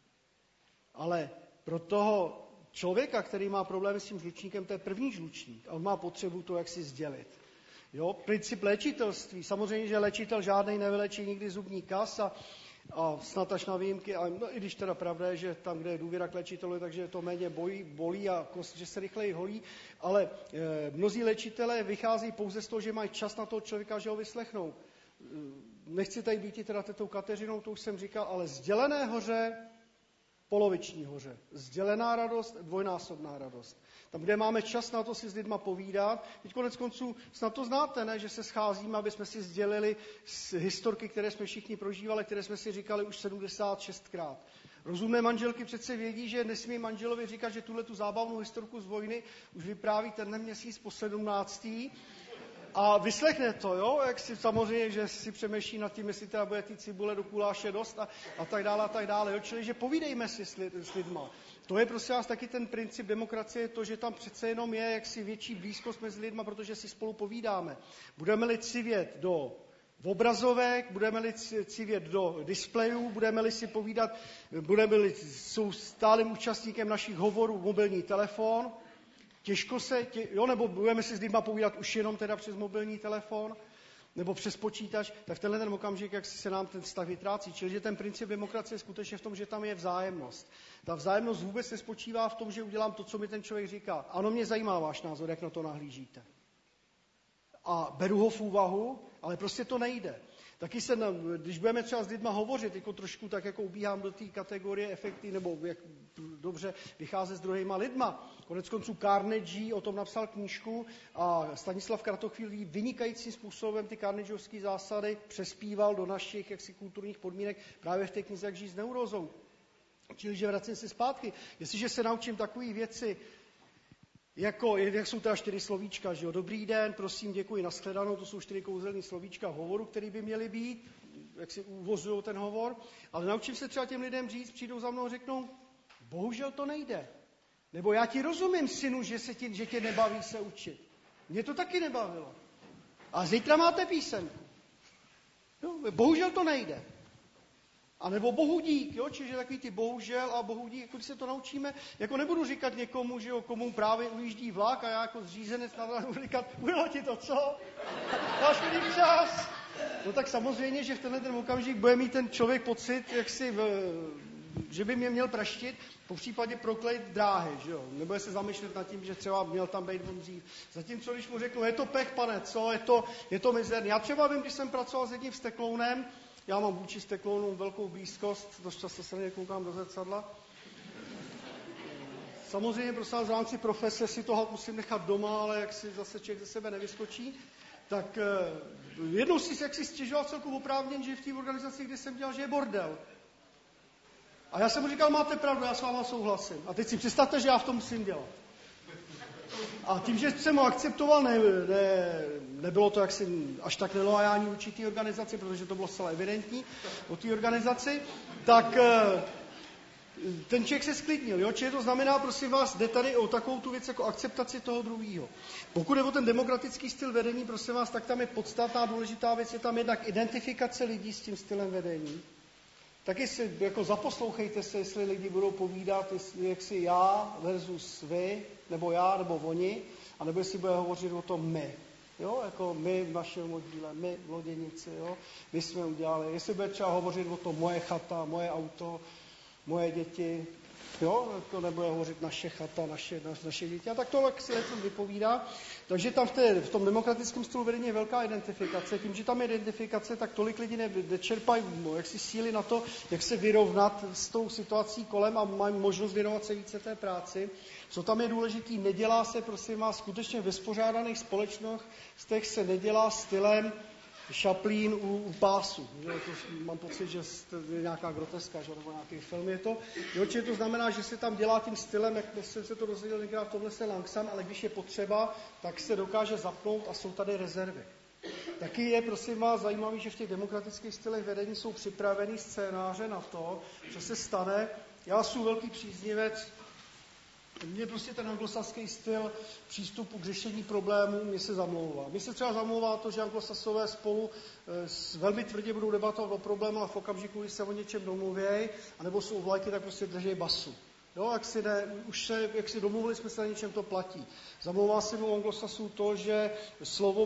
Speaker 1: Ale pro toho člověka, který má problémy s tím žlučníkem, to je první žlučník a on má potřebu to jaksi sdělit. Jo, princip léčitelství. Samozřejmě, že léčitel žádnej nevylečí nikdy zubní kas a a snad až na výjimky, a no, i když teda pravda je, že tam, kde je důvěra k léčiteli, takže to méně bolí a že se rychleji holí, ale mnozí léčitelé vychází pouze z toho, že mají čas na toho člověka, že ho vyslechnou. Nechci tady být teda tetou Kateřinou, to už jsem říkal, ale sdělené hoře, poloviční hoře. Sdělená radost, dvojnásobná radost. Tam, kde máme čas na to si s lidma povídat. Teď konec konců snad to znáte, ne? Že se scházíme, aby jsme si sdělili historky, které jsme všichni prožívali, které jsme si říkali už 76krát. Rozumné manželky přece vědí, že nesmí manželovi říkat, že tuhle tu zábavnou historku z vojny už vypráví tenhle měsíc po 17. A vyslechne to, jo? Jak si samozřejmě, že si přemýšlí nad tím, jestli teda bude ty cibule do kuláše dost a tak dále. Jo? Čili, že povídejme si s lidma. To je prostě vás taky ten princip demokracie, to, že tam přece jenom je jaksi větší blízkost mezi lidma, protože si spolu povídáme. Budeme-li civět do obrazovek, budeme-li civět do displejů, budeme-li si povídat, budeme-li jsou stálým účastníkem našich hovorů mobilní telefon, nebo budeme si s lidma povídat už jenom teda přes mobilní telefon, nebo přes počítač, tak v tenhle ten okamžik, jak se nám ten vztah vytrácí. Čili, že ten princip demokracie je skutečně v tom, že tam je vzájemnost. Ta vzájemnost vůbec nespočívá v tom, že udělám to, co mi ten člověk říká. Ano, mě zajímá váš názor, jak na to nahlížíte. A beru ho v úvahu, ale prostě to nejde. Taky když budeme třeba s lidma hovořit, jako trošku tak jako ubíhám do té kategorie efekty, nebo jak dobře vycházet s druhýma lidma. Koneckonců Carnegie o tom napsal knížku a Stanislav Kratochvíl vynikajícím způsobem ty Carnegievské zásady přespíval do našich jaksi kulturních podmínek právě v té knize Jak žít s neurózou. Čili, že vracím se zpátky. Jestliže se naučím takové věci, jak jsou teda 4 slovíčka, že jo? Dobrý den, prosím, děkuji, nashledanou, to jsou 4 kouzelní slovíčka v hovoru, který by měly být, jak si uvozují ten hovor, ale naučím se třeba těm lidem říct, přijdou za mnou a řeknou, bohužel to nejde. Nebo já ti rozumím, synu, že tě nebaví se učit. Mě to taky nebavilo. A zítra máte písemku. No, bohužel to nejde. A nebo bohu dík, jo? Čiže takový ty bohužel a bohu dík, jako když se to naučíme, jako nebudu říkat někomu, že jo, komu právě ujíždí vlak a já jako zřízenec budu říkat, ujelo ti to, co? Máš mi čas? No tak samozřejmě, že v tenhle ten okamžik bude mít ten člověk pocit, že by mě měl praštit, po případě proklejt dráhy, že jo? Nebude se zamýšlet nad tím, že třeba měl tam být on dřív. Zatímco, když mu řeknu, je to pech, pane, co? Je to mizerný. Já třeba vím, když jsem pracoval s jedním vzteklounem, já mám vůči steklounům velkou blízkost, dost často se mě koukám do zrcadla. Samozřejmě prostě v rámci profese si toho musím nechat doma, ale jak si zase člověk ze sebe nevyskočí, tak jednou si stěžoval celku oprávněn, že v té organizaci, kde jsem dělal, že je bordel. A já jsem mu říkal, máte pravdu, já s váma souhlasím. A teď si představte, že já v tom musím dělat. A tím, že jsem ho akceptoval, nebylo to jaksi až tak neloajální vůči té organizaci, protože to bylo zcela evidentní o té organizaci, tak ten člověk se sklidnil. Jo? Čili to znamená, prosím vás, jde tady o takovou tu věc jako akceptaci toho druhého. Pokud je o ten demokratický styl vedení, prosím vás, tak tam je podstatná důležitá věc, je tam jednak identifikace lidí s tím stylem vedení. Taky si jako zaposlouchejte se, jestli lidi budou povídat, jak si já versus vy, nebo já, nebo oni, anebo jestli bude hovořit o tom my. Jo, jako my v našem oddíle, my v loděnici, jo, my jsme udělali. Jestli bude třeba hovořit o tom moje chata, moje auto, moje děti, jo, jako nebude hovořit naše chata, naše děti, a tak to si něco vypovídá. Takže tam v tom demokratickém stylu vedení je velká identifikace. Tím, že tam je identifikace, tak tolik lidí nečerpají jaksi síly na to, jak se vyrovnat s tou situací kolem a mají možnost věnovat se více té práci. Co tam je důležitý, nedělá se, prosím vás, skutečně ve spořádaných společnostech se nedělá stylem Chaplin u pásu. Že? To mám pocit, že je nějaká groteska, že? Nebo nějaký film je to. Jo, či to znamená, že se tam dělá tím stylem, jak jsem se to dozvěděl někdy, v tomhle se langsam, ale když je potřeba, tak se dokáže zapnout a jsou tady rezervy. Taky je, prosím vás, zajímavý, že v těch demokratických stylech vedení jsou připravený scénáře na to, co se stane. Já jsem velký příznivec. Mně prostě ten anglosaský styl přístupu k řešení problémů mě se zamlouvá. Mně se třeba zamlouvá to, že anglosasové spolu velmi tvrdě budou debatovat o problému a v okamžiku, kdy se o něčem domluvějí, anebo jsou vlajky, tak prostě drží basu. Jo, domluvili jsme se na něčem, to platí. Zamlouvá se u anglosasů to, že slovo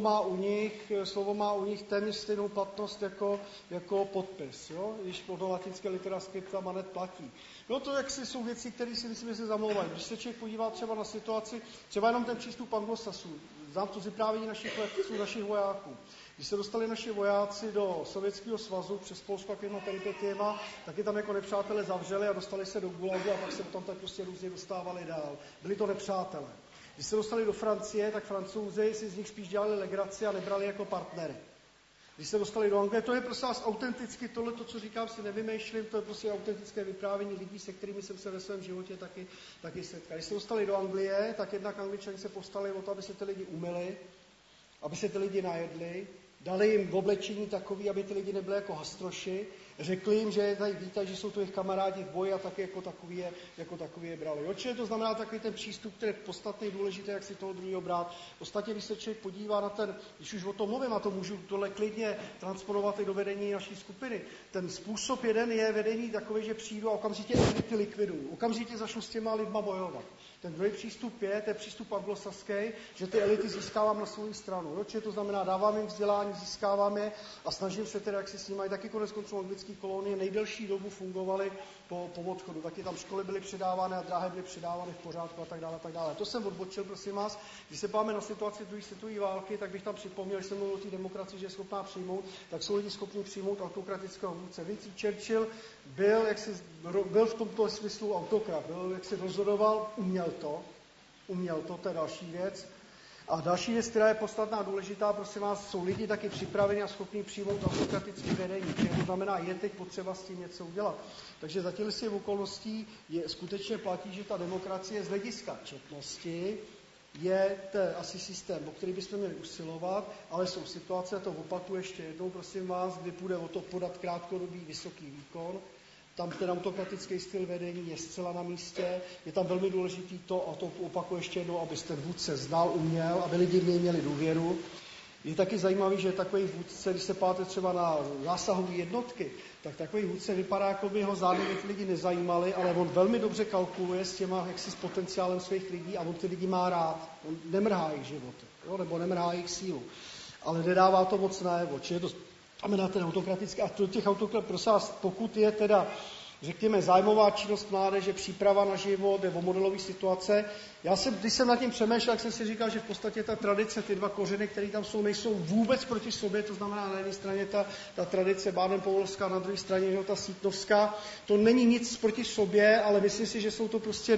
Speaker 1: má u nich téměř stejnou platnost jako podpis. Jo? Když podle latinské litera scripta manet platí. No to jsou věci, které si myslím, že se zamlouvají. Když se člověk podívá třeba na situaci, třeba jenom ten přístup anglosasů, znám to z vyprávění našich letců, našich vojáků. Když se dostali naši vojáci do Sovětského svazu přes Polsko takovýma peripetiema, tak je tam jako nepřátelé zavřeli a dostali se do Gulagu a pak se tam tak prostě různě dostávali dál. Byli to nepřátelé. Když se dostali do Francie, tak Francouzi si z nich spíš dělali legraci a nebrali jako partnery. Když se dostali do Anglie, to je prostě autenticky tohle, co říkám, si nevymýšlím, to je prostě autentické vyprávění lidí, se kterými jsem se ve svém životě taky setkal. Když se dostali do Anglie, tak jednak Angličani se postali o to, aby se ty lidi umyli, aby se ty lidi najedli, dali jim v oblečení takový, aby ty lidi nebyli jako hastroši, řekli jim, že je tady vítají, že jsou to jejich kamarádi v boji a taky jako takový je brali. Určitě to znamená takový ten přístup, který je podstatný, důležité, jak si toho druhého brát. Ostatně, když se člověk podívá na ten, když už o tom mluvím, a to můžu tohle klidně transponovat i do vedení naší skupiny, ten způsob jeden je vedení takový, že přijdu a okamžitě elity likviduju. Okamžitě začnu s těma lidma bojovat. Ten druhý přístup je přístup anglosaský, že ty elity získávám na svou stranu. Určitě to znamená, dávám jim vzdělání, získávám je a snažím se tedy, jak si s nimi, taky konec konců anglické kolonie nejdelší dobu fungovaly po odchodu. Taky tam školy byly předávány a dráhy byly předávány v pořádku a tak dále. To jsem odbočil, prosím vás. Když se páme na situaci druhé světové války, tak bych tam připomněl, že jsem mluvil o té demokracii, že je schopná přijmout, tak jsou lidi schopni přijmout autokratického vůdce. Winston Churchill byl v tomto smyslu autokrat, jak se rozhodoval, uměl to, to je další věc. A další věc, která je podstatná a důležitá, prosím vás, jsou lidi taky připraveni a schopni přijmout autokratické vedení. To znamená, je teď potřeba s tím něco udělat. Takže za těchto okolností skutečně platí, že ta demokracie z hlediska četnosti je asi systém, o který bychom měli usilovat, ale jsou situace, a to opakuju ještě jednou, prosím vás, kdy půjde o to podat krátkodobý vysoký výkon. Tam ten autokratický styl vedení je zcela na místě. Je tam velmi důležitý to, a to opakuju ještě jednou, aby ten vůdce znal, uměl, aby lidi v něj měli důvěru. Je taky zajímavý, že takový vůdce, když se páte třeba na zásahové jednotky, tak takový vůdce vypadá, jako by jeho záměry ty lidi nezajímaly, ale on velmi dobře kalkuluje s těma, jaksi s potenciálem svých lidí a on ty lidi má rád. On nemrhá jejich životy, nebo nemrhá jejich sílu, ale nedává to moc najevo. Čili je to znamená ten autokratický, a to těch autokrat, prosím vás, pokud je teda, řekněme, zájmová činnost mládeže, příprava na život, nebo modelové situace. Když jsem nad tím přemýšlel, tak jsem si říkal, že v podstatě ta tradice, ty dva kořeny, které tam jsou, nejsou vůbec proti sobě, to znamená na jedné straně ta tradice Báden-Powellská, na druhé straně ta Sítnovská. To není nic proti sobě, ale myslím si, že jsou to prostě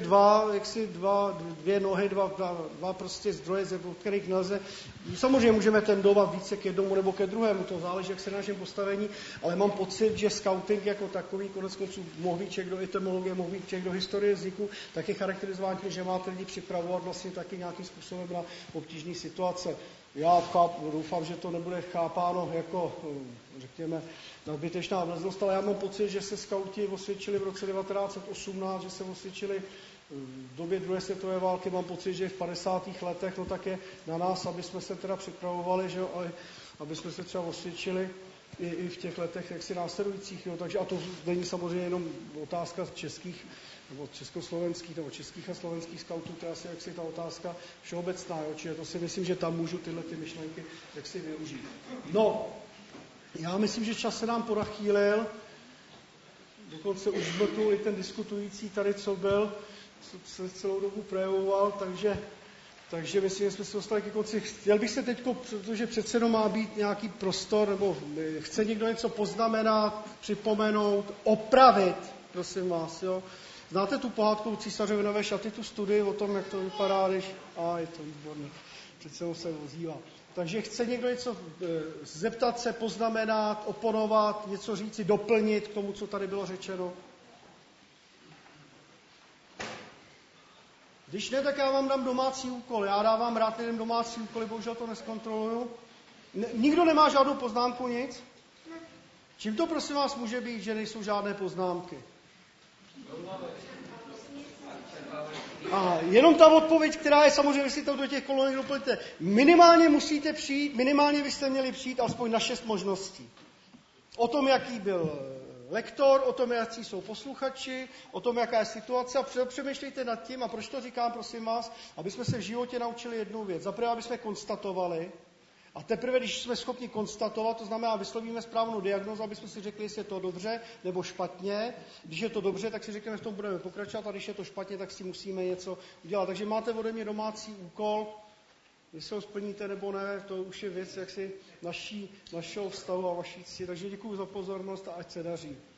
Speaker 1: dvě nohy, dva prostě zdroje, od kterých nelze. Samozřejmě můžeme tendovat více k jednomu nebo ke druhému, to záleží, jak se na našem postavení, ale mám pocit, že scouting jako takový, konec konců mohlíček do etymologie, mohlíček do historie vzniku, tak je charakterizován tím, že máte lidi připravovat vlastně taky nějakým způsobem na obtížné situace. Já doufám, že to nebude chápáno jako, řekněme, nadbytečná vlezlost, ale já mám pocit, že se skauti osvědčili v roce 1918, že se osvědčili v době druhé světové války, mám pocit, že v 50. letech, no tak je na nás, aby jsme se teda připravovali, že jo, aby jsme se třeba osvědčili i v těch letech jaksi následujících. Jo. Takže, a to není samozřejmě jenom otázka českých, nebo československých, nebo českých a slovenských skautů, to je asi jaksi ta otázka všeobecná. Jo. Čili to si myslím, že tam můžu tyhle ty myšlenky jaksi využít. No, já myslím, že čas se nám porachýlil, dokonce už zmlknul i ten diskutující tady, co byl, co se celou dobu projevoval, takže myslím, že jsme se dostali ke konci. Chtěl bych se teď, protože přece jenom má být nějaký prostor, nebo chce někdo něco poznamenat, připomenout, opravit, prosím vás, jo. Znáte tu pohádku Císařovy nové šaty, tu studii o tom, jak to vypadá, když... je to výborný, přece se ozývá. Takže chce někdo něco zeptat se, poznamenat, oponovat, něco říci, doplnit k tomu, co tady bylo řečeno? Když ne, tak já vám dám domácí úkol. Já dávám rád lidem domácí úkoly, bohužel to neskontroluju. Nikdo nemá žádnou poznámku, nic? Čím to, prosím vás, může být, že nejsou žádné poznámky? Jenom ta odpověď, která je samozřejmě, jestli to do těch kolonek doplňte. Minimálně musíte přijít, minimálně byste měli přijít alespoň na 6 možností. O tom, jaký byl lektor, o tom, jaký jsou posluchači, o tom, jaká je situace a přemýšlejte nad tím, a proč to říkám, prosím vás, aby jsme se v životě naučili jednu věc. Zaprvé, aby jsme konstatovali, a teprve, když jsme schopni konstatovat, to znamená, vyslovíme správnou diagnózu, aby jsme si řekli, jestli je to dobře nebo špatně. Když je to dobře, tak si řekneme, v tom budeme pokračovat, a když je to špatně, tak si musíme něco udělat. Takže máte ode mě domácí úkol, jestli ho splníte nebo ne, to už je věc jaksi našeho vztahu a vaší cti. Takže děkuji za pozornost a ať se daří.